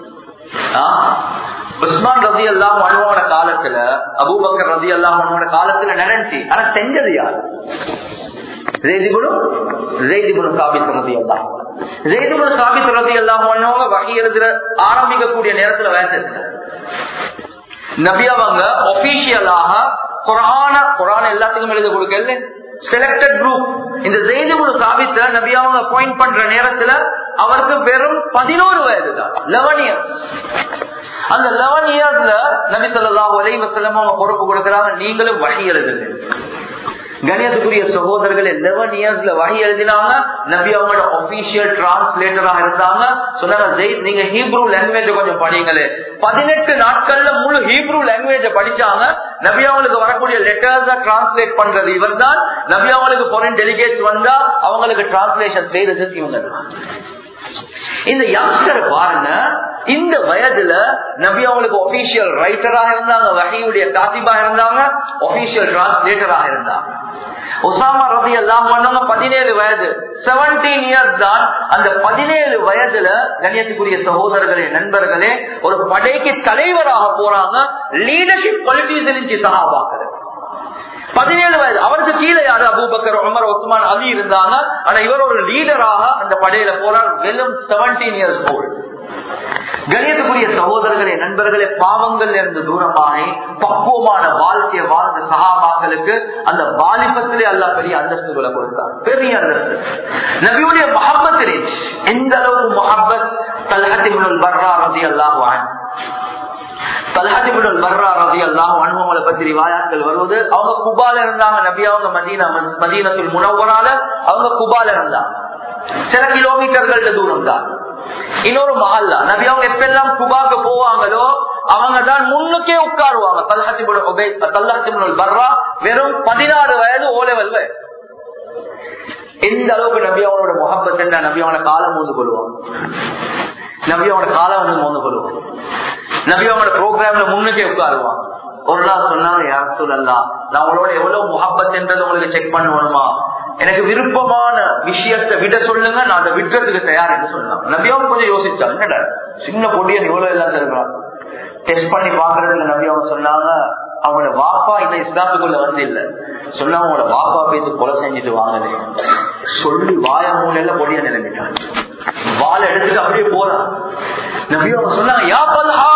Speaker 1: உஸ்மான் ரலியல்லாஹு அன்ஹுவோட காலத்துல, அபூபக்கர் ரலியல்லாஹு அன்ஹுவோட காலத்துல நடந்துச்சு. ஆனா செஞ்சது யார்? ஸைத் இப்னு ஸைத் இப்னு சாபித் ரலியல்லாஹு அன்ஹு. ஸைத் இப்னு சாபித் ரலியல்லாஹு அன்ஹு வஹி எழுதுற ஆரம்பிக்கக்கூடிய நேரத்துல வயசு நபி அவங்க ஆபீஷியலாக குர்ஆன குர்ஆன் எல்லாத்துக்கும் எழுத கொடுக்கல, செலக்டட் குரூப். இந்த ஸைத் இப்னு சாபித் நபி அவங்க அப்பாயிண்ட் பண்ற நேரத்துல அவருக்கு வெறும் பதினோரு வயது தான், பதினொன்று இயர்ஸ். அந்த பதினொன்று இயர்ஸ்ல நபி ஸல்லல்லாஹு அலைஹி வஸல்லம் அவங்க பொறுப்பு கொடுக்கறாங்க, நீங்களும் வஹி எழுதுங்க. கணியத்துக்குரிய சகோதரர்களே, பதினொன்று இயர்ஸ்ல வஹி எழுதினாங்க. நபி அவங்களோட ஆபீஷியல் டிரான்ஸ்லேட்டராக இருந்தாங்க. சொன்னாங்க, ஸைத் நீங்க ஹீப்ரூ லாங்குவேஜ் கொஞ்சம் படிங்களே. பதினெட்டு நாட்கள்ல முழு ஹீப்ரூ லாங்குவேஜ் படிச்சாங்க. நபி அவங்களுக்கு வரக்கூடிய லெட்டர்ஸ் டிரான்ஸ்லேட் பண்றது இவர் தான். நபி அவங்களுக்கு ஃபாரின் டெலிகேட்ஸ் வந்தா அவங்களுக்கு டிரான்ஸ்லேஷன் செய்யறது இவங்க தான். இந்த யங்ஸ்டர் பாருங்க, இந்த வயதுல நபி அவங்களுக்கு ஒபிஷியல் ரைட்டராக இருந்தாங்க, வஹீயுடைய காத்திபாக இருந்தாங்க, ஒபிஷியல் டிரான்ஸ்லேட்டராக இருந்தாங்க. உசாமா ரலியல்லாஹு அன்ஹு பதினேழு வயது, பதினேழு இயர்ஸ் தான். அந்த பதினேழு வயதுல கண்ணியத்துக்குரிய சகோதரர்களே, நண்பர்களே, ஒரு படைக்கு தலைவராக போறாங்க. லீடர்ஷிப் குவாலிட்டிஸ் இருந்துச்சு சஹாபாக்கள். பதினேழு வயது. அவருக்கு கீழே யாரு? அபூபக்கர், உமர், உஸ்மான், அலி இருந்தாங்க. ஆனா இவர் ஒரு லீடராக அந்த படையில போறார். வெறும் பதினேழு இயர்ஸ் ஓல்ட். கணியத்துக்குரிய சகோதரர்களே, நண்பர்களே, பாவங்கள் இருந்து தூரமாக பக்குவமான வாழ்க்கையை வாழ்ந்த சஹாபாக்களுக்கு அந்த வாலிபத்திலே அல்லாஹ் பெரிய அந்தஸ்துகளை கொடுத்தார். பெரிய அந்தஸ்து. நபியுடைய முஹப்பத் எந்த அளவுக்கு முஹப்பத்? தல்ஹத் இப்னுல் பர்ரா ரலியல்லாஹு அன்ஹு தல்ஹத் இப்னுல் பர்ரா ரலியல்லாஹு அன்ஹுவங்களை பத்தி ரிவாயாத்கள் வருவது. அவங்க குபால இருந்தாங்க. நபி அவங்க மதீனா மதீனத்துல் முனவ்வரால அவங்க குபால இருந்தாங்க. சில கிலோமீட்டர்கள் தூரம் தான். இன்னொரு மஹல்லா. நபி அவங்க எப்பெல்லாம் குபாக்கு போவாங்களோ அவங்க தான் முன்னுக்கே உட்காருவாங்க. தல்ஹத் இப்னுல் உபைத் தல்ஹத் இப்னுல் பர்ரா வெறும் பதினாறு வயது, ஓ லெவல் வயது. எந்த அளவுக்கு நபி அவங்களோட முஹப்பத் என்ன? நபி அவங்களோட காலம் மோந்து கொள்வாங்க. நபி அவங்களோட காலம் வந்து மோந்து கொள்வாங்க. நபி அவங்களோட ப்ரோக்ராம்ல முன்னுக்கே உட்காருவாங்க. ஒரு நாள் சொன்னாங்க, யார் சொல்லலாம், நான் உங்களோட எவ்வளவு முஹப்பத் என்றது உங்களுக்கு செக் பண்ணணுமா? எனக்கு விருப்பமான விஷயத்தை விட சொல்லுங்க, நான் அதை விட்டுறதுக்கு தயார் என்று சொல்லலாம். நபியாவும் கொஞ்சம் யோசிச்சாங்க, என்னடா சின்ன பொடியன் இவ்வளவு எல்லாம் தருகிறான். டெஸ்ட் பண்ணி பாக்குறதுல நபியாவும் சொன்னாங்க, அவங்களோட வாப்பா இந்த இஸ்லாத்துக்குள்ள வந்து இல்ல சொன்னா அவங்களோட வாப்பா பேசி கொலை செஞ்சுட்டு வாங்க சொல்லி வாய மூலையில பொடிய நிலைமைட்டாங்க. வாழை எடுத்துட்டு அப்படியே போறான். நபியாவும் சொன்னாங்க, யா தல்ஹா,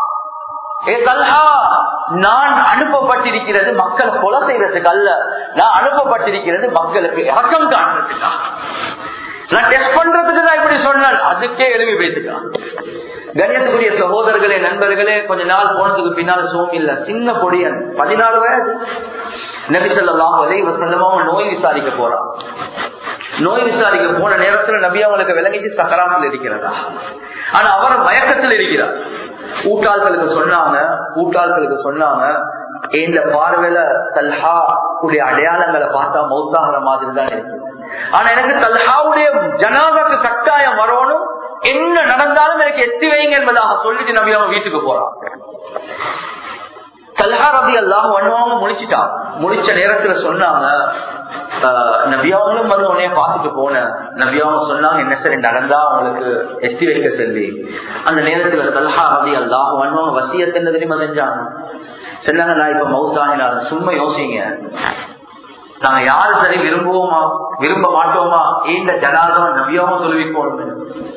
Speaker 1: ஏ தல்ஹா, நான் அனுப்பப்பட்டிருக்கிறது மக்களை கொலை செய்யறதுக்கு அல்ல, நான் அனுப்பப்பட்டிருக்கிறது மக்களுக்கு இறக்கம் காட்டுறதுக்கா. நான் டெஸ்ட் பண்றதுக்கு தான் இப்படி சொன்னேன். அதுக்கே எழுதி பேசிட்டான். கண்ணியத்துக்குரிய சகோதரர்களே, நண்பர்களே, கொஞ்ச நாள் போனதுக்கு பின்னால் சோம் இல்ல, சின்ன பொடியன், பதினாறு வயது. நபி ஸல்லல்லாஹு அலைஹி வஸல்லம் நோய் விசாரிக்க போறான். நோய் விசாரிக்க போன நேரத்துல நபி அவங்களுக்கு விளங்கிச்சு சக்கராத்தில் இருக்கிறதா. ஆனா அவர் மயக்கத்தில் இருக்கிறார். கூட்டாள்களுக்கு சொன்னாங்க கூட்டாள்களுக்கு சொன்னாங்க இந்த பார்வையில தல்ஹா உடைய அடையாளங்களை பார்த்தா மௌத்தாகிற மாதிரி தான் இருக்கு. ஆனா எனக்கு தல்ஹாவுடைய ஜனாதாக்கு கட்டாயம் வரணும், என்ன நடந்தாலும் எனக்கு எத்தி வைங்க என்பதாக சொல்லிட்டு நபி அவன் வீட்டுக்கு போறான். தல்ஹா ரலியல்லாஹு அன்ஹு முடிச்சுட்டான். முடிச்ச நேரத்துல சொன்னாங்க, நபியாவங்களும் வந்து உடனே பார்த்துட்டு போன. நபியாவும் சொன்னாங்க, என்ன சரி நடந்தா அவங்களுக்கு எத்தி வைக்க சொல்லி. அந்த நேரத்துல தல்ஹா ரலியல்லாஹு அன்ஹு வசியத் என்ன தெரியுமா செஞ்சாங்க? சொன்னாங்க, நான் இப்ப மௌத்தாகினார், சும்மா யோசிங்க, நாங்க யாரு சரி விரும்புவோமா விரும்ப மாட்டோமா, இந்த ஜனாதம் நபியாவும் சொல்லிக்கோணும்.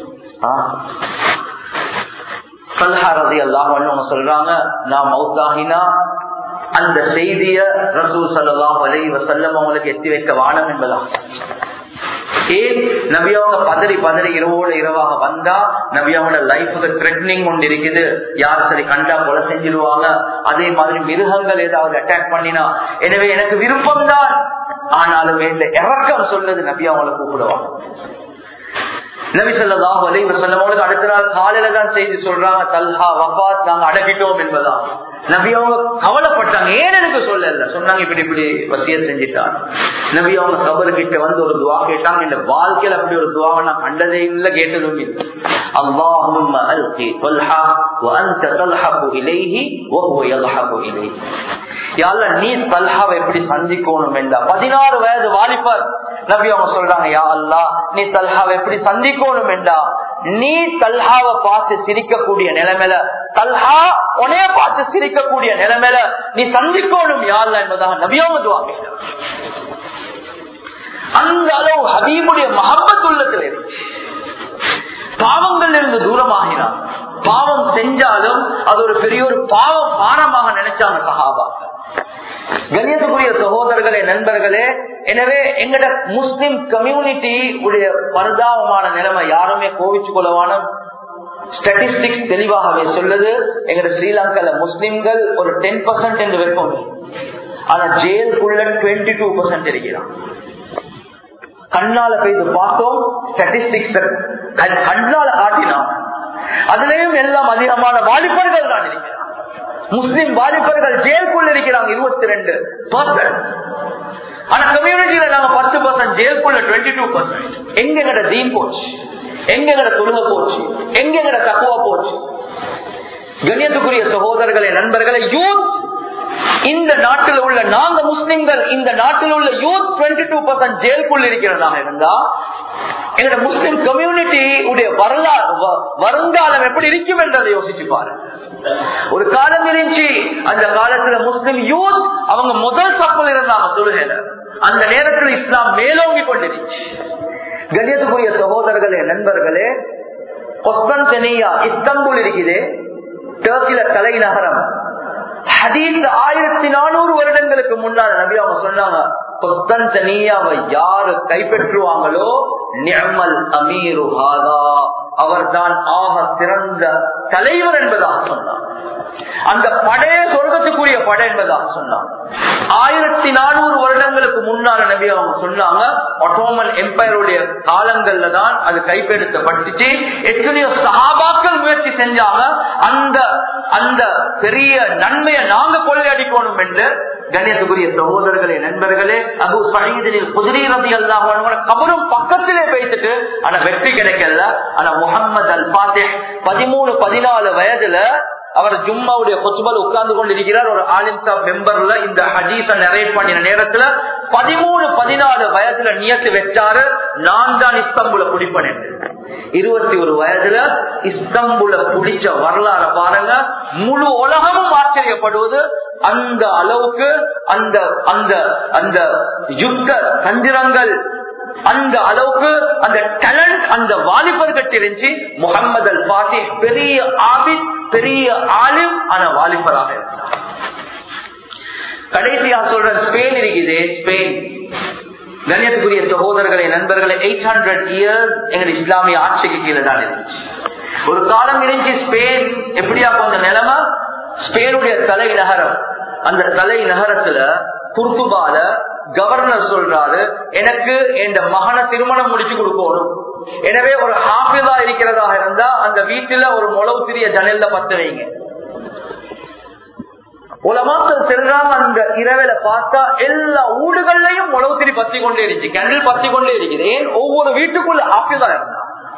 Speaker 1: தல்ஹா ரலியல்லாஹு அன்ஹு சொல்றாங்க, நான் மௌத்தாகினா அந்த செய்திய ரசூல் ஸல்லல்லாஹு அலைஹி வஸல்லம் அவங்களுக்கு எத்தி வைக்க வானம் என்பதா. ஏன் நபி அவங்க பதறி பதறி இரவோட இரவாக வந்தா நபி அவங்களோட லைஃபுக்கு த்ரெட்னிங் ஒன்று இருக்குது. யார் சரி கண்டா கொலை செஞ்சிருவாங்க, அதே மாதிரி மிருகங்கள் ஏதாவது அட்டாக் பண்ணினா. எனவே எனக்கு விருப்பம் தான், ஆனாலும் இந்த இறக்கம் சொல்றது நபி அவங்களை கூப்பிடுவாங்க. நபி ஸல்லல்லாஹு அலைஹி வஸல்லம் அவங்களுக்கு அடுத்த நாள் காலையில தான் செய்தி சொல்றாங்க, தல்ஹா வஃபாத், நாங்க அடக்கிட்டோம் என்பதா. நபி அவங்க கவலைப்பட்டாங்க, ஏன் எனக்கு சொல்லல. சொன்னாங்க, இப்படி இப்படி வசியத் செஞ்சிட்டாங்க. நபி அவங்க கபரு கிட்ட வந்து ஒரு துவா கேட்டாங்க. இந்த வாழ்க்கையில அப்படி ஒரு துவாவை நான் கண்டதே இல்ல, கேட்டதும் இல்லை. அல்லாஹும்ம அல்கி தல்ஹா வ அன்த தல்ஹபு இலைஹி வ ஹுவ யல்ஹபு இலைஹி. யா அல்லாஹ், நீ தல்ஹாவை எப்படி சந்திக்கணும் என்றா. பதினாறு வயது வாலிபர். நபி அவங்க சொல்றாங்க, யா அல்லாஹ், நீ தல்ஹாவை எப்படி சந்திக்கணும் என்றா, நீ தல்ஹாவை பார்த்து சிரிக்கக்கூடிய நிலைமையில, தல்ஹா உனைய பார்த்து சிரிக்கக்கூடிய நிலைமையில நீ சந்திக்கணும் யா அல்லாஹ் என்பதாக நபி அவங்க துஆ கேட்டாங்க. அந்த அளவு ஹபீபுடைய மஹப்பத் உள்ளத்தில் இருந்துச்சு. பாவங்கள் இருந்து தூரமாகினார். பாவம் செஞ்சாலும் அது ஒரு பெரிய ஒரு பாவம் பாரமாக நினைச்சாங்க சஹாபா. கண்ணியத்துக்குரிய சகோதரர்களே, நண்பர்களே, எனவே எங்கட முஸ்லிம் கம்யூனிட்டி உடைய பரிதாபமான நிலைமை, யாருமே கோவிச்சு கொள்ளவான ஸ்டாட்டிஸ்டிக்ஸ் தெளிவாகவே சொல்லுது. எங்கட ஸ்ரீலங்கால முஸ்லிம்கள் ஒரு டென் பர்சன்ட் என்று வைப்போம், ஆனா ஜெயிலுக்குள்ள டுவெண்ட்டி டூ பர்சன்ட் இருக்கிறான். கண்ணால போய் பார்த்தோம், ஸ்டாட்டிஸ்டிக்ஸ் கண்ணால காட்டினோம். அதுலயும் எல்லாம் அதிகமான வாலிபர்கள் தான் இருக்கிறார். முஸ்லிம் வாலிபர்கள் ஜெயிலுக்குள்ள இருக்கிறாங்க இருபத்தி ரெண்டு பர்சன்ட். ஆனா கம்யூனிட்டியில நாங்க பத்து பர்சன்ட், ஜெயிலுக்குள்ள டுவெண்ட்டி டூ பர்சன்ட். எங்க தீன் போச்சு? எங்கட தொழுகை போச்சு, எங்கட தக்குவா போச்சு. கண்ணியத்துக்குரிய சகோதரர்களே, நண்பர்களே, யூத் இந்த நாட்டில் உள்ள நாங்க முஸ்லிம்கள் இந்த நாட்டில் உள்ள யூத் டுவெண்ட்டி டூ பர்சன்ட் ஜெயிலுக்குள் இருக்கிறதாக இருந்தா எங்களோட முஸ்லிம் கம்யூனிட்டி உடைய வரலாறு வருங்காலம் எப்படி இருக்கும் என்றதை யோசிச்சு பாருங்க. ஒரு காலம் இருந்துச்சு, அந்த காலத்துல முஸ்லிம் யூத் அவங்க முதல் சப்பல் இருந்தாங்க தொழுகையில. அந்த நேரத்தில் இஸ்லாம் மேலோங்கி கொண்டிருச்சு. கண்ணியத்துக்குரிய சகோதரர்களே, நண்பர்களே, கொஸ்தன்டினியா இஸ்தாம்புல் இருக்குது, டர்க்கில தலைநகரம். ஹதீஸ் ஆயிரத்தி நானூறு வருடங்களுக்கு முன்னாடி நபி அவங்க சொன்னாங்க, கொஸ்தன்டினியாவை யாரு கைப்பற்றுவாங்களோ நிஅமல் அமீரு ஹாதா, அவர்தான் ஆக சிறந்த தலைவர் என்பதாக சொன்னார். அந்த படைய சொர்க்கத்துக்குரிய படை என்பதாக சொன்னார். ஆயிரத்தி நானூறு வருடங்களுக்கு முன்னால நபி அவங்க சொன்னாங்க, ஒட்டோமன் எம்பையருடைய காலங்கள்ல தான் அது கைப்பற்றப்பட்டுச்சு. எத்தனையோ சஹாபாக்கள் முயற்சி செஞ்சாங்க அந்த அந்த பெரிய நன்மையை நாங்க கொள்ளையடிக்கணும் என்று. கண்ணியத்துக்குரிய சகோதரர்களே, நண்பர்களே, அபூ ஸஈத் குத்ரி ரலியல்லாஹு அன்ஹு கபரும் பக்கத்திலே வைத்துட்டு ஆனா வெற்றி கிடைக்கல. ஆனா முஹம்மது அல் ஃபாத்திஹ் பதிமூணு பதினாலு வயதுல அவர் ஜும்மாவுடைய கொத்துபல் உட்கார்ந்து கொண்டிருக்கிறார். ஒரு ஆலிம் சாப் மெம்பர்ல இந்த ஹதீஸ நரேட் பண்ணின நேரத்துல பதிமூணு பதினாலு வயதுல நியத்து வச்சாரு, நான் தான் இஸ்தாம்புல பிடிப்பேன் என்று. இருபத்தி ஒரு வயதுல இஸ்தாம்புல பிடிச்ச வரலாறு பாருங்க. முழு உலகமும் ஆச்சரியப்படுவது அந்த அளவுக்கு அந்த அந்த அந்த யுத்த தந்திரங்கள், அந்த அளவுக்கு அந்த டேலண்ட் அந்த வாலிபர்கள் தெரிஞ்சு. முஹம்மது அல் ஃபாத்திஹ் பெரிய ஆபித், பெரிய ஆலிம், ஆனா வாலிபராக இருந்தார். கடைசியா சொல்ற ஸ்பெயின் இருக்குது, ஸ்பெயின். கண்ணியத்துக்குரிய சகோதரர்களை, நண்பர்களை, எயிட் ஹண்ட்ரட் இயர்ஸ் எங்க இஸ்லாமிய ஆட்சிக்கு கீழே தான் இருந்துச்சு. ஒரு காலம் இருந்துச்சு ஸ்பெயின். எப்படியா கொஞ்சம் நிலைமை, ஸ்பெயினுடைய தலைநகரம், அந்த தலைநகரத்துல குர்துபால கவர்னர் சொல்றாரு, எனக்கு என் மகனை திருமணம் முடிச்சு கொடுக்கணும். எனவே ஒரு ஹாஃபிதா இருக்கிறதாக இருந்தா அந்த வீட்டுல ஒரு முளவு சிறிய ஜன்னல்ல பத்து வைங்க. உலமாக்கள் செல்றாங்க, அந்த இரவில பார்த்தா எல்லா ஊடுகள்லயும் முளவு திரி பத்தி கொண்டே இருந்துச்சு, கேண்டில் பத்தி கொண்டே இருக்குது. ஏன்? ஒவ்வொரு வீட்டுக்குள்ள ஹாஃபிதா இருந்தா.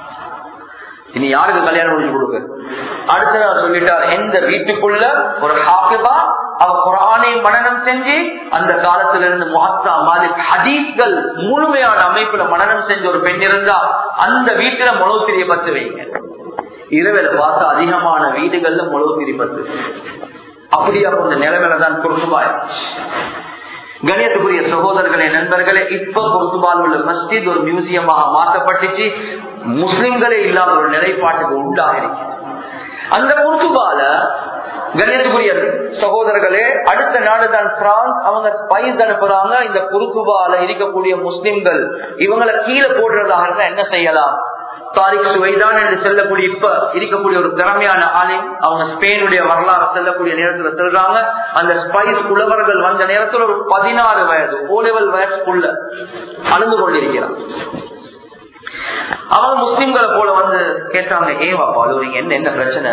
Speaker 1: இனி யாருக்கு கல்யாணம் முடிச்சு கொடுக்க? அடுத்த நாள் சொல்லிட்டார், எந்த வீட்டுக்குள்ள ஒரு ஹாஃபிதா அவர் குர்ஆனை மனனம் செஞ்சு அந்த காலத்திலிருந்து முஹத்தா மாலிக் ஹதீஸ்கள் முழுமையான அமைப்புல மனனம் செஞ்ச ஒரு பெண் இருந்தா அந்த வீட்டுல முளவுத்திரிய பத்து வைங்க. இரவில பார்த்தா அதிகமான வீடுகள்ல முளவுத்திரி பத்து. அப்படியா கொஞ்சம் நிலைமையில்தான் குர்துபா. கணியத்துக்குரிய சகோதரர்களே, நண்பர்களே, இப்ப குர்துபால் உள்ள மஸ்ஜித் ஒரு மியூசியமாக மாற்றப்பட்டுச்சு. முஸ்லிம்களே இல்லாத ஒரு நிலைப்பாட்டுக்கு உண்டாக இருக்கு அந்த குர்துபால. கணியத்துக்குரிய சகோதரர்களே, அடுத்த நாடுதான் பிரான்ஸ். அவங்க ஸ்பைஸ் அனுப்புறாங்க. இந்த குர்துபால இருக்கக்கூடிய முஸ்லிம்கள் இவங்களை கீழே போடுறதாக இருந்தா என்ன செய்யலாம்? தாரிக் சுவைதான் என்று சொல்லக்கூடிய இப்ப இருக்கக்கூடிய ஒரு திறமையான ஆலிம், அவங்க ஸ்பெயினுடைய வரலாறு செல்லக்கூடிய நேரத்தில் சொல்றாங்க, அந்த ஸ்பைஸ் புலவர்கள் வந்த நேரத்தில் ஒரு பதினாறு வயது ஓலெவல் வயசுக்குள்ள அழுந்து கொண்டிருக்கிறார். அவங்க முஸ்லிம்களை போல வந்து கேட்டாங்க, ஏவா பாலுவீங்க, என்ன என்ன பிரச்சனை?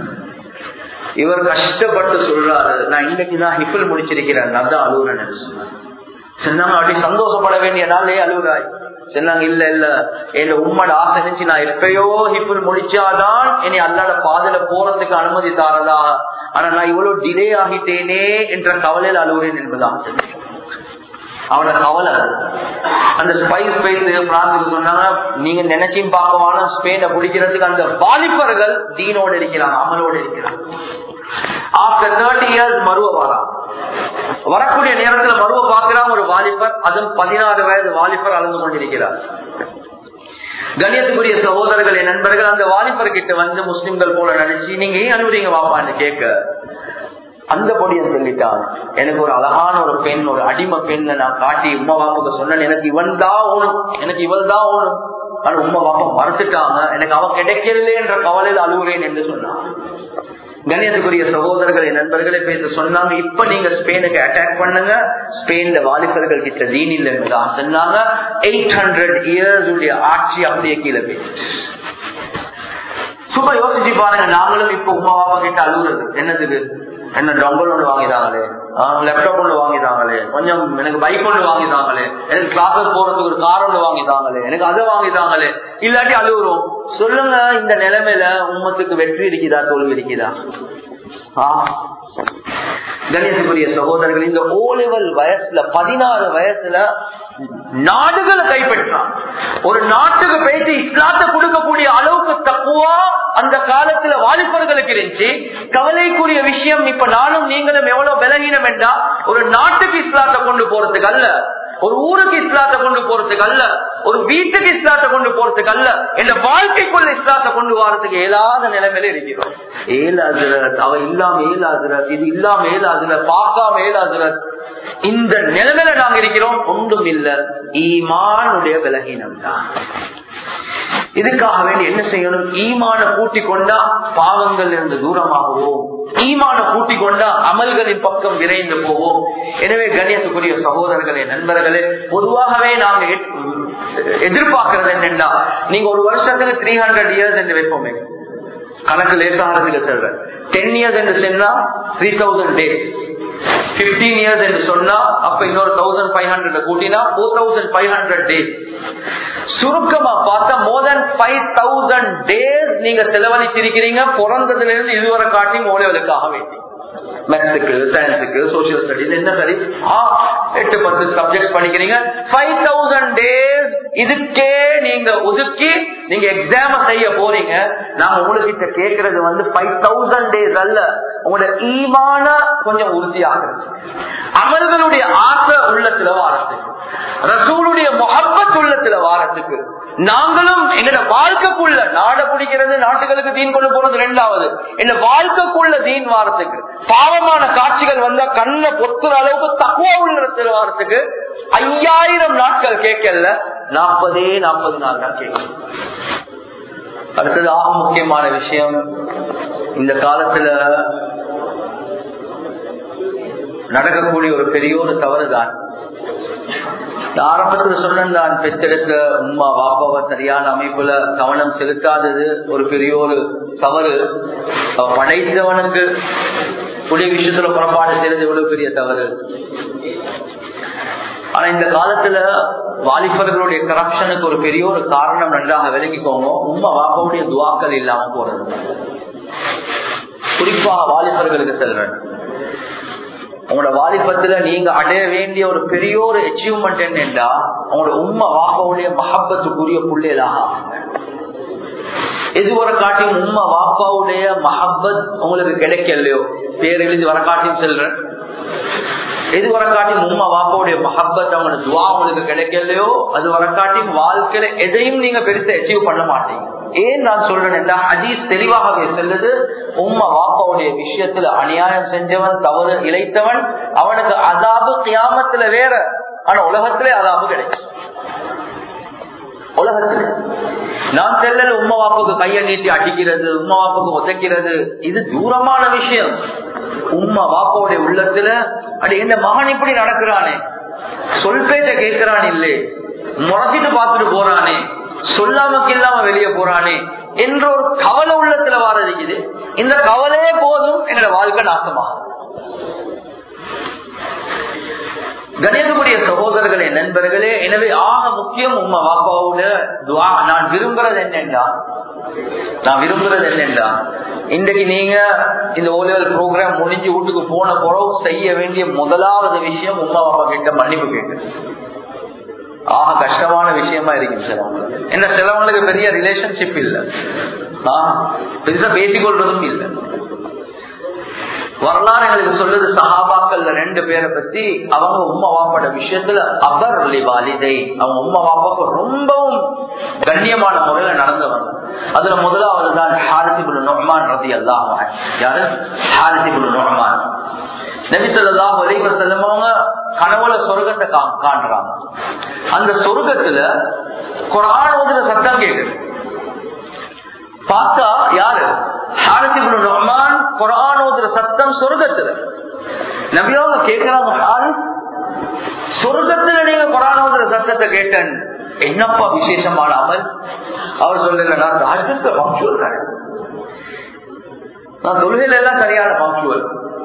Speaker 1: இவர் கஷ்டப்பட்டு சொல்றாரு, நான் இன்னைக்குதான் ஹிஃபில் முடிச்சிருக்கிறேன், அதான் அழுகுறேன் சொன்னாங்க. அப்படி சந்தோஷப்பட வேண்டிய நாளே அழுகுறாய் சொன்னாங்க. இல்ல இல்ல, என் உம்மோட ஆசை இருந்துச்சு, நான் எப்பயோ ஹிஃபில் முடிச்சாதான் என்னை அல்லாட பாதையில போறதுக்கு அனுமதி தாரதா, ஆனா நான் இவ்வளவு டிலே ஆகிட்டேனே என்ற கவலையில் அழுகுறேன் என்பதான் அவனோட கவலை. அந்த ஸ்பைஸ் பேசி பிரான்சுக்கு சொன்னாங்க, நீங்க நினைச்சும் பார்க்கவான ஸ்பெயினை பிடிக்கிறதுக்கு அந்த வாலிபர்கள் தீனோடு இருக்கிறாங்க, அமலோடு இருக்கிறாங்க. ஆஃப்டர் தேர்ட்டி இயர்ஸ் மருவ வரா வரக்கூடிய நேரத்தில் மருவ பார்க்கிறான் ஒரு வாலிபர், அதுவும் பதினாறு வயது வாலிபர் அழுந்து கொண்டிருக்கிறார். கண்ணியத்துக்குரிய சகோதரர்களே, நண்பர்கள், அந்த வாலிபர் கிட்ட வந்து முஸ்லிம்கள் போல நினைச்சு, நீங்க ஏன் அனுமதிங்க வாப்பான்னு கேட்க, அந்த பொடியை சொல்லிட்டான், எனக்கு ஒரு அழகான ஒரு பெண், ஒரு அடிமை பெண் நான் காட்டி உமா பாப்பாக்கு சொன்னேன், எனக்கு இவன் தான் ஓணும், எனக்கு இவள் தான் ஓணும். ஆனா உமா பாப்பா மறுத்துட்டாங்க, எனக்கு அவன் கிடைக்கல என்ற கவலையில் அழுகுறேன் என்று சொன்னான். கண்ணியத்துக்குரிய சகோதரர்களை, நண்பர்களை பேச சொன்னாங்க, இப்ப நீங்க ஸ்பெயினுக்கு அட்டாக் பண்ணுங்க, ஸ்பெயின்ல வாலிபர்கள் கிட்ட தீன் இல்லை என்றுதான் சொன்னாங்க. எயிட் ஹண்ட்ரட் இயர்ஸ் உடைய ஆட்சி அப்படியே கீழே போயிடுச்சு. சும்மா யோசிச்சு பாருங்க, நாங்களும் இப்ப உமா பாப்பா கிட்ட அழுகுறது என்னதுக்கு? என்ன டொங்கல் ஒன்று வாங்கிதாங்களே, லேப்டாப் ஒன்று வாங்கிதாங்களே, கொஞ்சம் எனக்கு பைக் ஒன்று வாங்கிதாங்களே, எனக்கு கிளாஸஸ் போறதுக்கு ஒரு கார் ஒன்று வாங்கிதாங்களே, எனக்கு அதை வாங்கிதாங்களே, இல்லாட்டி அழுகுறோம். சொல்லுங்க, இந்த நிலைமையில உம்மத்துக்கு வெற்றி இருக்குதா தோல்வி இருக்குதா? கணேசபுரிய சகோதரர்கள், இந்த ஓ லெவல் வயசுல பதினாறு வயசுல நாடுகளை கைப்பற்றான். ஒரு நாட்டுக்கு பேசி இஸ்லாத்தை கொடுக்கக்கூடிய அளவுக்கு தக்குவா அந்த காலத்துல வாலிபர்களுக்கு இருந்துச்சு. கவலைக்குரிய விஷயம், இப்ப நானும் நீங்களும் எவ்வளவு பலகீனம் என்றா, ஒரு நாட்டுக்கு இஸ்லாத்தை கொண்டு போறதுக்கு அல்ல, ஒரு ஊருக்கு இஸ்லாத்தை கொண்டு போறதுக்கு அல்ல, ஒரு வீட்டுக்கு இஸ்லாத்தை கொண்டு போறதுக்கு அல்ல, என்ற வாழ்க்கைக்குள்ள இஸ்லாத்தை கொண்டு வரதுக்கு இயலாத நிலைமையில இருக்கிறோம். ஏலாதுரத், அவ இல்லாம ஏலாதுரத், இது இல்லாம ஏலாதுரத், பார்க்காம ஏலாதுரத், இந்த நிலைமையில நாங்க இருக்கிறோம். ஒன்றும் இல்ல, ஈமானுடைய பலகீனம் தான். இதுக்காக வேண்டி என்ன செய்யணும்? ஈமான கூட்டிக் கொண்டா பாவங்கள் இருந்து தூரமாகவும், ஈமான கூட்டிக் கொண்டா அமல்களின் பக்கம் விரைந்து போவோம். எனவே கண்ணியத்துக்குரிய சகோதரர்களே, நண்பர்களே, பொதுவாகவே நாங்க எதிர்பார்க்கிறது என்னன்னா, நீங்க ஒரு வருஷத்துக்கு த்ரீ ஹண்ட்ரட் இயர்ஸ் என்று வைப்போமே, கணக்கு லேசாகிறதுக்கு சொல்ற டென் இயர்ஸ் என்று சொன்னா three thousand days, fifteen years என்று சொன்னா அப்ப இன்னொரு தௌசண்ட் ஃபைவ் ஹண்ட்ரட் கூட்டினா four thousand five hundred days. சுருக்கமா பார்த்தா more than five thousand days நீங்க செலவழிச்சிருக்கிறீங்க பிறந்ததுல இருந்து இதுவரை காட்டி ஓலைகளுக்காக வேண்டி. மேத்ஸுக்கு, சயின்ஸுக்கு, சோசியல் ஸ்டடிஸ், என்ன சரி எட்டு பத்து சப்ஜெக்ட் பண்ணிக்கிறீங்க. ஃபைவ் தௌசண்ட் டேஸ் இதுக்கே நீங்க ஒதுக்கி நீங்க எக்ஸாம் செய்ய போறீங்க. நாங்க உங்களுக்கு கேட்கறது வந்து ஃபைவ் தௌசண்ட் டேஸ் அல்ல, உங்களோட ஈமான கொஞ்சம் உறுதியாகிறது, அமல்களுடைய ஆசை உள்ளத்துல வாரத்துக்கு, ரசூலுடைய முஹப்பத் உள்ளத்துல வாரத்துக்கு, நாங்களும் எங்களோட வாழ்க்கைக்குள்ள நாட பிடிக்கிறது, நாட்டுகளுக்கு தீன் கொண்டு போறது ரெண்டாவது, எங்க வாழ்க்கைக்குள்ள தீன் வாரத்துக்கு, பாவமான காட்சிகள் வந்தா கண்ணை பொத்துற அளவுக்கு தக்குவா உள்ளத்துல வாரத்துக்கு ஐயாயிரம் நாட்கள் கேட்கல, நாற்பதே நாற்பது நாள் தான் கேட்கல. அடுத்தது ஆக முக்கியமான விஷயம், இந்த காலத்துல நடக்கக்கூடிய ஒரு பெரிய ஒரு தவறுதான். ஆரம்பத்தில் சொன்னான், பெற்றெடுத்த உம்மா வாப்பாவை சரியான அமைப்புல கவனம் செலுத்தாதது ஒரு பெரிய ஒரு தவறு. படைத்தவனுக்கு புதிய விஷயத்துல புறப்பாடு செய்யறது எவ்வளவு பெரிய தவறு. ஆனா இந்த காலத்துல வாலிபர்களுடைய கரப்ஷனுக்கு ஒரு பெரிய ஒரு காரணம் நன்றாக விளங்கிக்கோங்க, உம்மா வாப்பாவுடைய துவாக்கள் இல்லாம போறது. குறிப்பாக வாலிபர்களுக்கு செல்றேன், உங்களோட வாலிபத்துல நீங்க அடைய வேண்டிய ஒரு பெரிய ஒரு அச்சீவ்மெண்ட் என்னன்னா, உங்களோட உம்மா வாப்பாவுடைய மஹப்பத்துக்குரிய பிள்ளைகளாக. எது வர காட்டியும் உம்மா வாப்பாவுடைய மஹப்பத் உங்களுக்கு கிடைக்கலையோ, பேர் எழுதி வர காட்டியும் செல்றேன், எது வர காட்டியும் உம்மா வாப்பாவுடைய மஹப்பத் அவங்களோட துவா உங்களுக்கு கிடைக்கலையோ, அது வர காட்டியும் வாழ்க்கையில எதையும் நீங்க பெருசா அச்சீவ் பண்ண மாட்டீங்க. ஏன் நான் சொல்றேன், ஹதீஸ் தெளிவாகவே செல்லுது, உம்மா வாப்பாவுடைய விஷயத்துல அநியாயம் செஞ்சவன், தவறு இழைத்தவன், அவனுக்கு அதாபு கியாமத்துல வேற, ஆனா உலகத்திலே அதாபு கிடைக்கும். உலகத்துல நான் செல்லல உம்மா வாப்புக்கு கையை நீட்டி அடிக்கிறது, உம்மா வாப்புக்கு உதைக்கிறது, இது தூரமான விஷயம். உம்மா வாப்பாவுடைய உள்ளத்துல அடி இந்த மகன் இப்படி நடக்கிறானே, சொல் பேச்ச கேட்கிறான் இல்லே, முறைச்சிட்டு பார்த்துட்டு போறானே, சொல்லாமக்கு இல்லாம வெளியே போறானே என்ற ஒரு கவலை உள்ளத்துல வாரதிக்குது. இந்த கவலையே போதும் எங்களோட வாழ்க்கை நாசமாகும். கணேசனுடைய சகோதரர்களே, நண்பர்களே, எனவே ஆக முக்கியம் உம்மா வாப்பாவோட துவா. நான் விரும்புறது என்னென்றா நான் விரும்புறது என்னென்றா இன்றைக்கு நீங்க இந்த ஓ லெவல் ப்ரோக்ராம் முடிஞ்சு வீட்டுக்கு போன பிறகு செய்ய வேண்டிய முதலாவது விஷயம் உம்மா வாப்பா கிட்ட மன்னிப்பு கேட்கு. ஆக கஷ்டமான விஷயமா இருக்கு சிலவங்களுக்கு. என்ன சிலவங்களுக்கு பெரிய ரிலேஷன்ஷிப் இல்ல, பெருசா பேசிக் கொள்றதும் இல்லை. வரலாறு எங்களுக்கு சொல்றது, சஹாபாக்கள்ல ரெண்டு பேரை பத்தி அவங்க உம்மா வாப்பாட விஷயத்துல அபர் வாலிதை, அவங்க உம்மா வாப்பாக்கு ரொம்பவும் கண்ணியமான முறையில நடந்தவங்க. அதுல முதலாவது தான் ஹாரிஸ் இப்னு நுஅமான் ரலியல்லாஹு அன்ஹு. யாரு? Haris ibn Numan. நபி ஸல்லல்லாஹு அலைஹி வஸல்லம் அவங்க கனவுல சொர்க்கத்தை காண்றாங்க. அந்த சொர்க்கத்துல குர்ஆன் ஓதுற சத்தம் கேக்குது. பார்த்தா யாரு? ஹாரிஸ் இப்னு நுஅமான் குர்ஆன் ஓதுற சத்தம் சொர்க்கத்துல. நபி அவங்க கேக்குறாங்க, ஹாரிஸ், சொர்க்கத்துல நீங்க குர்ஆன் ஓதுற சத்தத்தை கேட்டேன், என்னப்பா விசேஷமான அமல்? அவர் சொல்ல, நான் ராஜ்யத்துக்கு பங்க்சுவல் கிடையாது, நான் தொழுகையில எல்லாம் சரியான பங்க்சுவல்,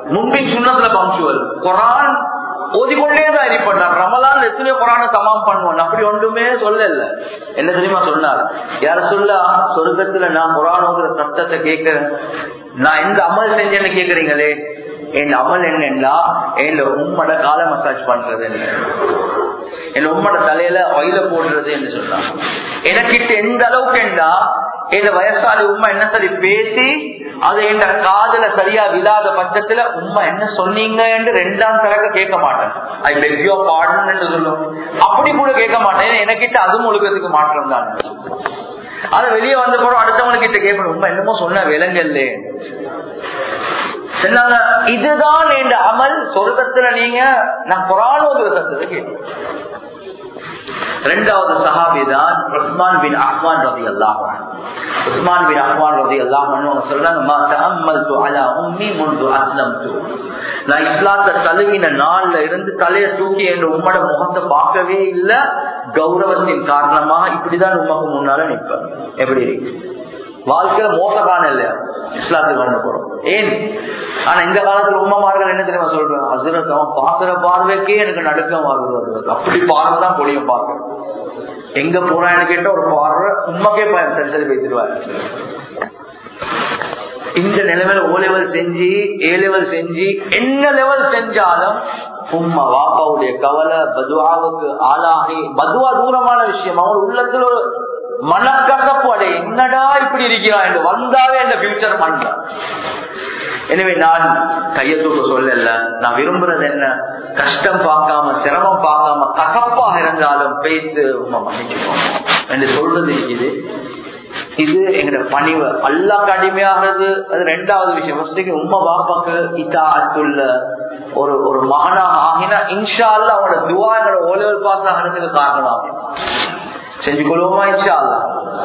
Speaker 1: முன்பின் சுண்ணத்துல பங்க்சுவல், குரான் ஓதிக்கொண்டேதான் இருப்பார். ரமலான் எத்தனையோ குரானை தமாம் பண்ணுவான், அப்படி ஒன்றுமே சொல்லல. என்ன தெரியுமா சொன்னார், யார சொல்ல சொர்க்கத்துல நான் குரான் ஓதுற சத்தத்தை கேட்கிறேன், நான் எந்த அமல் செஞ்சேன்னு கேக்குறீங்களே, என் அமல் என்னன்னா என் உம்மட கால மசாஜ் பண்றது, என் உம்மட தலையில ஆயில போடுறது என்று சொன்னாங்க. எனக்கிட்ட எந்த அளவுக்கு என்றா என் வயசாளி உண்மை என்ன சரி பேசி அது என் காதல சரியா விழாத பட்சத்துல உண்மை என்ன சொன்னீங்க என்று ரெண்டாம் தரக்க கேட்க மாட்டேன். ஐ பெக் யுவர் பார்டன் என்று சொல்லும், அப்படி கூட கேட்க மாட்டேன். எனக்கிட்ட அதுவும் ஒழுக்கத்துக்கு மாற்றம் தான். அது வெளியே வந்த போறோம் அடுத்தவங்க கிட்ட கேட்கணும், உண்மை என்னமோ சொன்ன விலங்கல்ல சொன்னாங்க. இதுதான் என் அமல். சொர்க்கத்துல நீங்க நான் குரான் ஓதுற சத்தத்தை கேட்கிறேன். இரண்டாவது சஹாபி தான் உஸ்மான் பின் அஃபான் ரலியல்லாஹு அன்ஹு. உஸ்மான் பின் அஃபான் ரலியல்லாஹு அன்ஹு சொல்றாங்க, மா தஅம்மல்து அலா உம்மி முன்து அஸ்லம்து. நான் இஸ்லாத்தை தழுவின நாள்ல இருந்து தலையை தூக்கி என்ற உம்மட முகத்தை பார்க்கவே இல்லை. கௌரவத்தின் காரணமாக இப்படிதான் உமக்கு முன்னால நிற்பேன். எப்படி இருக்கு வாழ்க்கையில மோசமான இல்லையா இஸ்லாத்துக்கு வந்து போறோம். ஏன் ஆனா இந்த காலத்துல உம்மமார்கள் என்ன தெரியுமா சொல்றேன், ஹஸ்ரத் அவன் பாக்குற பார்வைக்கே எனக்கு நடுக்கம் ஆகுது, அப்படி பார்வைதான் பொடியும் பார்க்க. எங்க போறான்னு கேட்ட ஒரு பார்வை உண்மைக்கே சரி சரி பேசிடுவாரு. இந்த நிலைமையில ஓ லெவல் செஞ்சு ஏ லெவல் செஞ்சு என்ன லெவல் செஞ்சாலும் உம்மா வாப்பாவுடைய கவலை பதுவாவுக்கு ஆளாகி, பதுவா தூரமான விஷயம், அவங்க உள்ளத்துல ஒரு மனக்கசப்பு அடை, என்னடா இப்படி இருக்கிறான் என்று வந்தாவே இந்த ஃபியூச்சர் பண்ணல. எனவே நான் கையத்தூக்க சொல்லல, நான் விரும்புறது என்ன, கஷ்டம் பார்க்காம சிரமம் பார்க்காம கசப்பாக இருந்தாலும் பேசி உண்மை மன்னிச்சுக்கோங்க என்று சொல்றது இருக்குது. இது எங்கட பணிவு அல்லாஹ்க்கு அடிமையாகிறது. அது ரெண்டாவது விஷயம். உம்மா பாப்பாக்கு இத்தாஅத்துள்ள ஒரு ஒரு மகனாக ஆகினா இன்ஷா அல்லாஹ் அவனோட துஆ எங்கட ஓலெவல் பாஸ் ஆகிறதுக்கு காரணமாகும். செஞ்சு கொள்வோமா இன்ஷா அல்லாஹ்.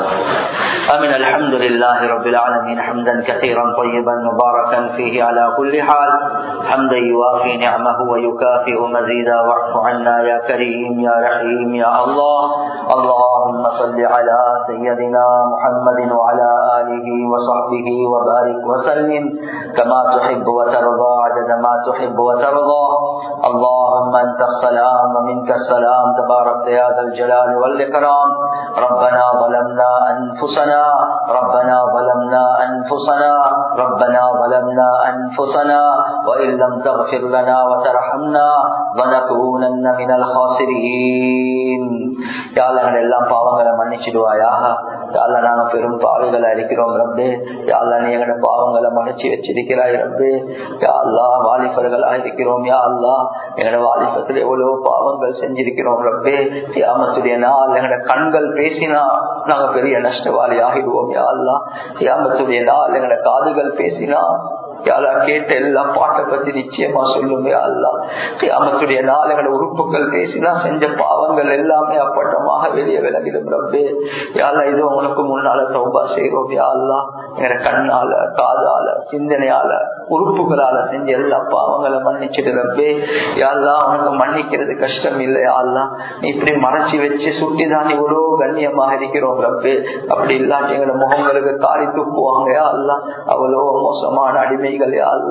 Speaker 1: آمين. الحمد لله رب العالمين حمدا كثيرا طيبا مباركا فيه على كل حال، حمدا يوافي نعمه ويكافئ مزيدا. واعف عنا يا كريم يا رحيم يا الله. اللهم صل على سيدنا محمد وعلى آله وصحبه وبارك وسلم كما تحب وترضى عدد ما تحب وترضى. اللهم أنت السلام ومنك السلام تبارك يا ذا الجلال والإكرام. ربنا ظلمنا أنفسنا ربنا ظلمنا أنفسنا ربنا ظلمنا أنفسنا وإن لم تغفر لنا وترحمنا لنكونن من الخاسرين. يا الله எல்லாம் பாவங்களை மன்னிச்சிடுவாயாக. யா அல்லாஹ் நாங்க பெரும் பாவிகளா இருக்கிறோம் ரப்பே. யா அல்லாஹ் நீ எங்களோட பாவங்களை மன்னிச்சு வச்சிருக்கிறாய் ரப்பே. யா அல்லாஹ் வாலிபர்களா இருக்கிறோம். யா அல்லாஹ் எங்களோட வாலிபத்தில் எவ்வளவு பாவங்கள் செஞ்சிருக்கிறோம் ரப்பே. கியாமத்துடைய நாள் எங்களோட கண்கள் பேசினா நாங்க பெரிய நஷ்டவாளி ஆகிடுவோம். யா அல்லாஹ் கியாமத்துடைய நாள் எங்களோட காதுகள் பேசினா யாரா கேட்ட எல்லாம் பாட்டை பத்தி நிச்சயமா சொல்லுமே. அல்லா கியாமத்துடைய நாள் எங்களோட உறுப்புகள் பேசினா செஞ்ச பாவங்கள் எல்லாமே அப்பட்டமாக வெளியே விலகிடும் ரப்பே. யாரா இது உனக்கு முன்னால தௌபா செய்யறோம். யா அல்லா எங்களோட கண்ணால காதால சிந்தனையால உறுப்புகளால செஞ்ச எல்லா பாவங்களை மன்னிச்சிடு ரப்பே. யா அல்லா உனக்கு மன்னிக்கிறது கஷ்டம் இல்லையா அல்லா, நீ இப்படி மறைச்சி வச்சு சுட்டிதான் இவ்வளோ கண்ணியமாக இருக்கிறோம் ரப்பே. அப்படி இல்லாட்டி எங்களோட முகங்களுக்கு காரி துப்புவாங்க. யா அல்லா அவ்வளோ மோசமான அடிமை நீ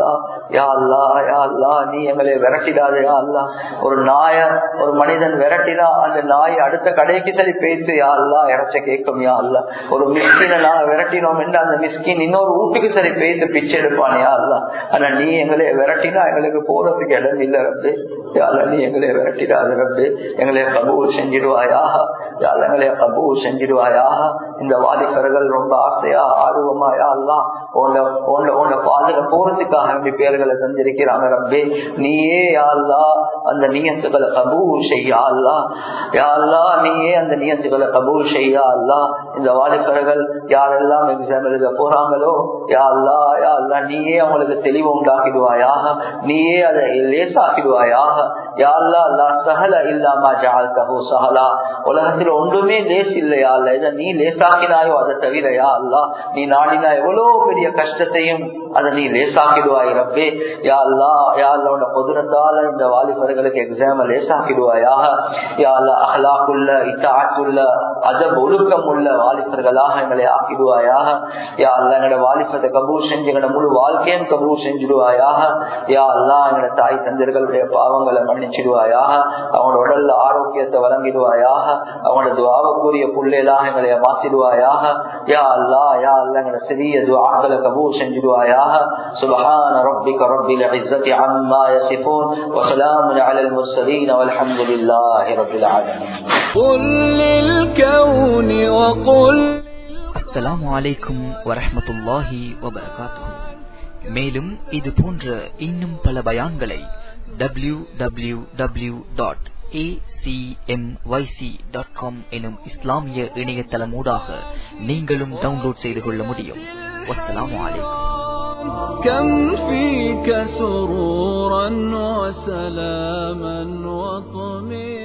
Speaker 1: எங்களை விரட்டிடாதே. ஒரு நாய ஒரு மனிதன் விரட்டினா அந்த நாய் அடுத்த கடைக்கு சரி பேசு யா அல்லா இறைச்ச கேட்கும். யா அல்லா ஒரு மிஸ்கினை நாங்க விரட்டினோம் என்று அந்த மிஸ்கின் இன்னொரு வீட்டுக்கு சரி பேசு பிச்சை எடுப்பான். யா அல்லா ஆனா நீ எங்களை விரட்டினா எங்களுக்கு போறதுக்கு இடம் இல்லை ரப்பு. யா அல்லா நீ எங்களை விரட்டிடாத ரப்பு. எங்களை கபூல் செஞ்சிடுவாயாக. யா அல்லா எங்களை கபூல் செஞ்சிடுவாயாக. இந்த வாலிபர்கள் ரொம்ப ஆசையா ஆர்வமா யா அல்லா உன்னை பாதுகாப்பு போறதுக்காக வேண்டி பேர்களை தந்திருக்கிறாங்க ரப்பே. நீயே யா அல்லாஹ் அந்த நியத்துக்களை கபூல் செய்யா அல்லாஹ். யா அல்லாஹ் நீயே அந்த நியத்துக்களை கபூல் செய்யா அல்லாஹ். இந்த வாலிபர்கள் யாரெல்லாம் எக்ஸாம் எழுத போறாங்களோ யா அல்லாஹ் யா அல்லாஹ் நீயே அவங்களுக்கு தெளிவு உண்டாக்கிடுவாயாக. நீயே அதை லேசாக்கிடுவாயாக. யா அல்லாஹ் லா சஹல இல்லாமா ஜஅல்தஹு சஹலா. உலகத்தில் ஒன்றுமே லேஸ் இல்லையா அல்ல, இதை நீ லேசாக்கினாயோ அதை தவிர யா அல்லாஹ் நீ நாடினா எவ்வளவு பெரிய கஷ்டத்தையும் அதை நீ லேசாக்கிடுவாய் ரப்பே. யா அல்லாஹ் யா அல்லாஹ்வுடைய குத்ரத்தால இந்த வாலிபர்களுக்கு எக்ஸாம் லேசாக்கிடுவாயாக. யா அல்லாஹ் அஹ்லாக்குள்ள இத்தாஅத்துள்ள அதப் ஒழுக்கம் உள்ள வாலிபர்களாக எங்களை ஆக்கிடுவாயாக. யா அல்லாஹ் எங்களோட வாலிபத்தை கபூல் செஞ்சு எங்களோட முழு வாழ்க்கையும் கபூல் செஞ்சிடுவாயாக. யா அல்லாஹ் எங்களோட தாய் தந்தர்களுடைய பாவங்களை மன்னிச்சிடுவாயாக. அவங்களோட உடல்ல ஆரோக்கியத்தை வழங்கிடுவாயாக. அவங்களோட துஆவுக்குரிய புள்ளைகளாக எங்களை மாற்றிடுவாயாக. யா அல்லாஹ் யா அல்லாஹ் எங்களோட சிறிய துஆக்களை கபூல் செஞ்சிடுவாயாக. சுப்ஹான ரப்பிக ரப்பில் இஸ்ஸத்தி அம்மா யசிஃபூன் வ ஸலாமுன் அலல் முர்ஸலீன் வல்ஹம்துலில்லாஹி ரப்பில் ஆலமீன். குல் லில் கௌனி வ குல்.
Speaker 2: அஸ்ஸலாமு அலைக்கும் வரஹ்மத்துல்லாஹி வ பரகாத்துஹு. மேலும் இது போன்ற இன்னும் பல பயான்களை W W W dot A C M Y C dot com எனும் இஸ்லாமிய இணையதளமூடாக நீங்களும் டவுன்லோட் செய்து கொள்ள முடியும். வஸ்ஸலாமு அலைக்கும். كم فيك سرورا وسلاما وطمئنا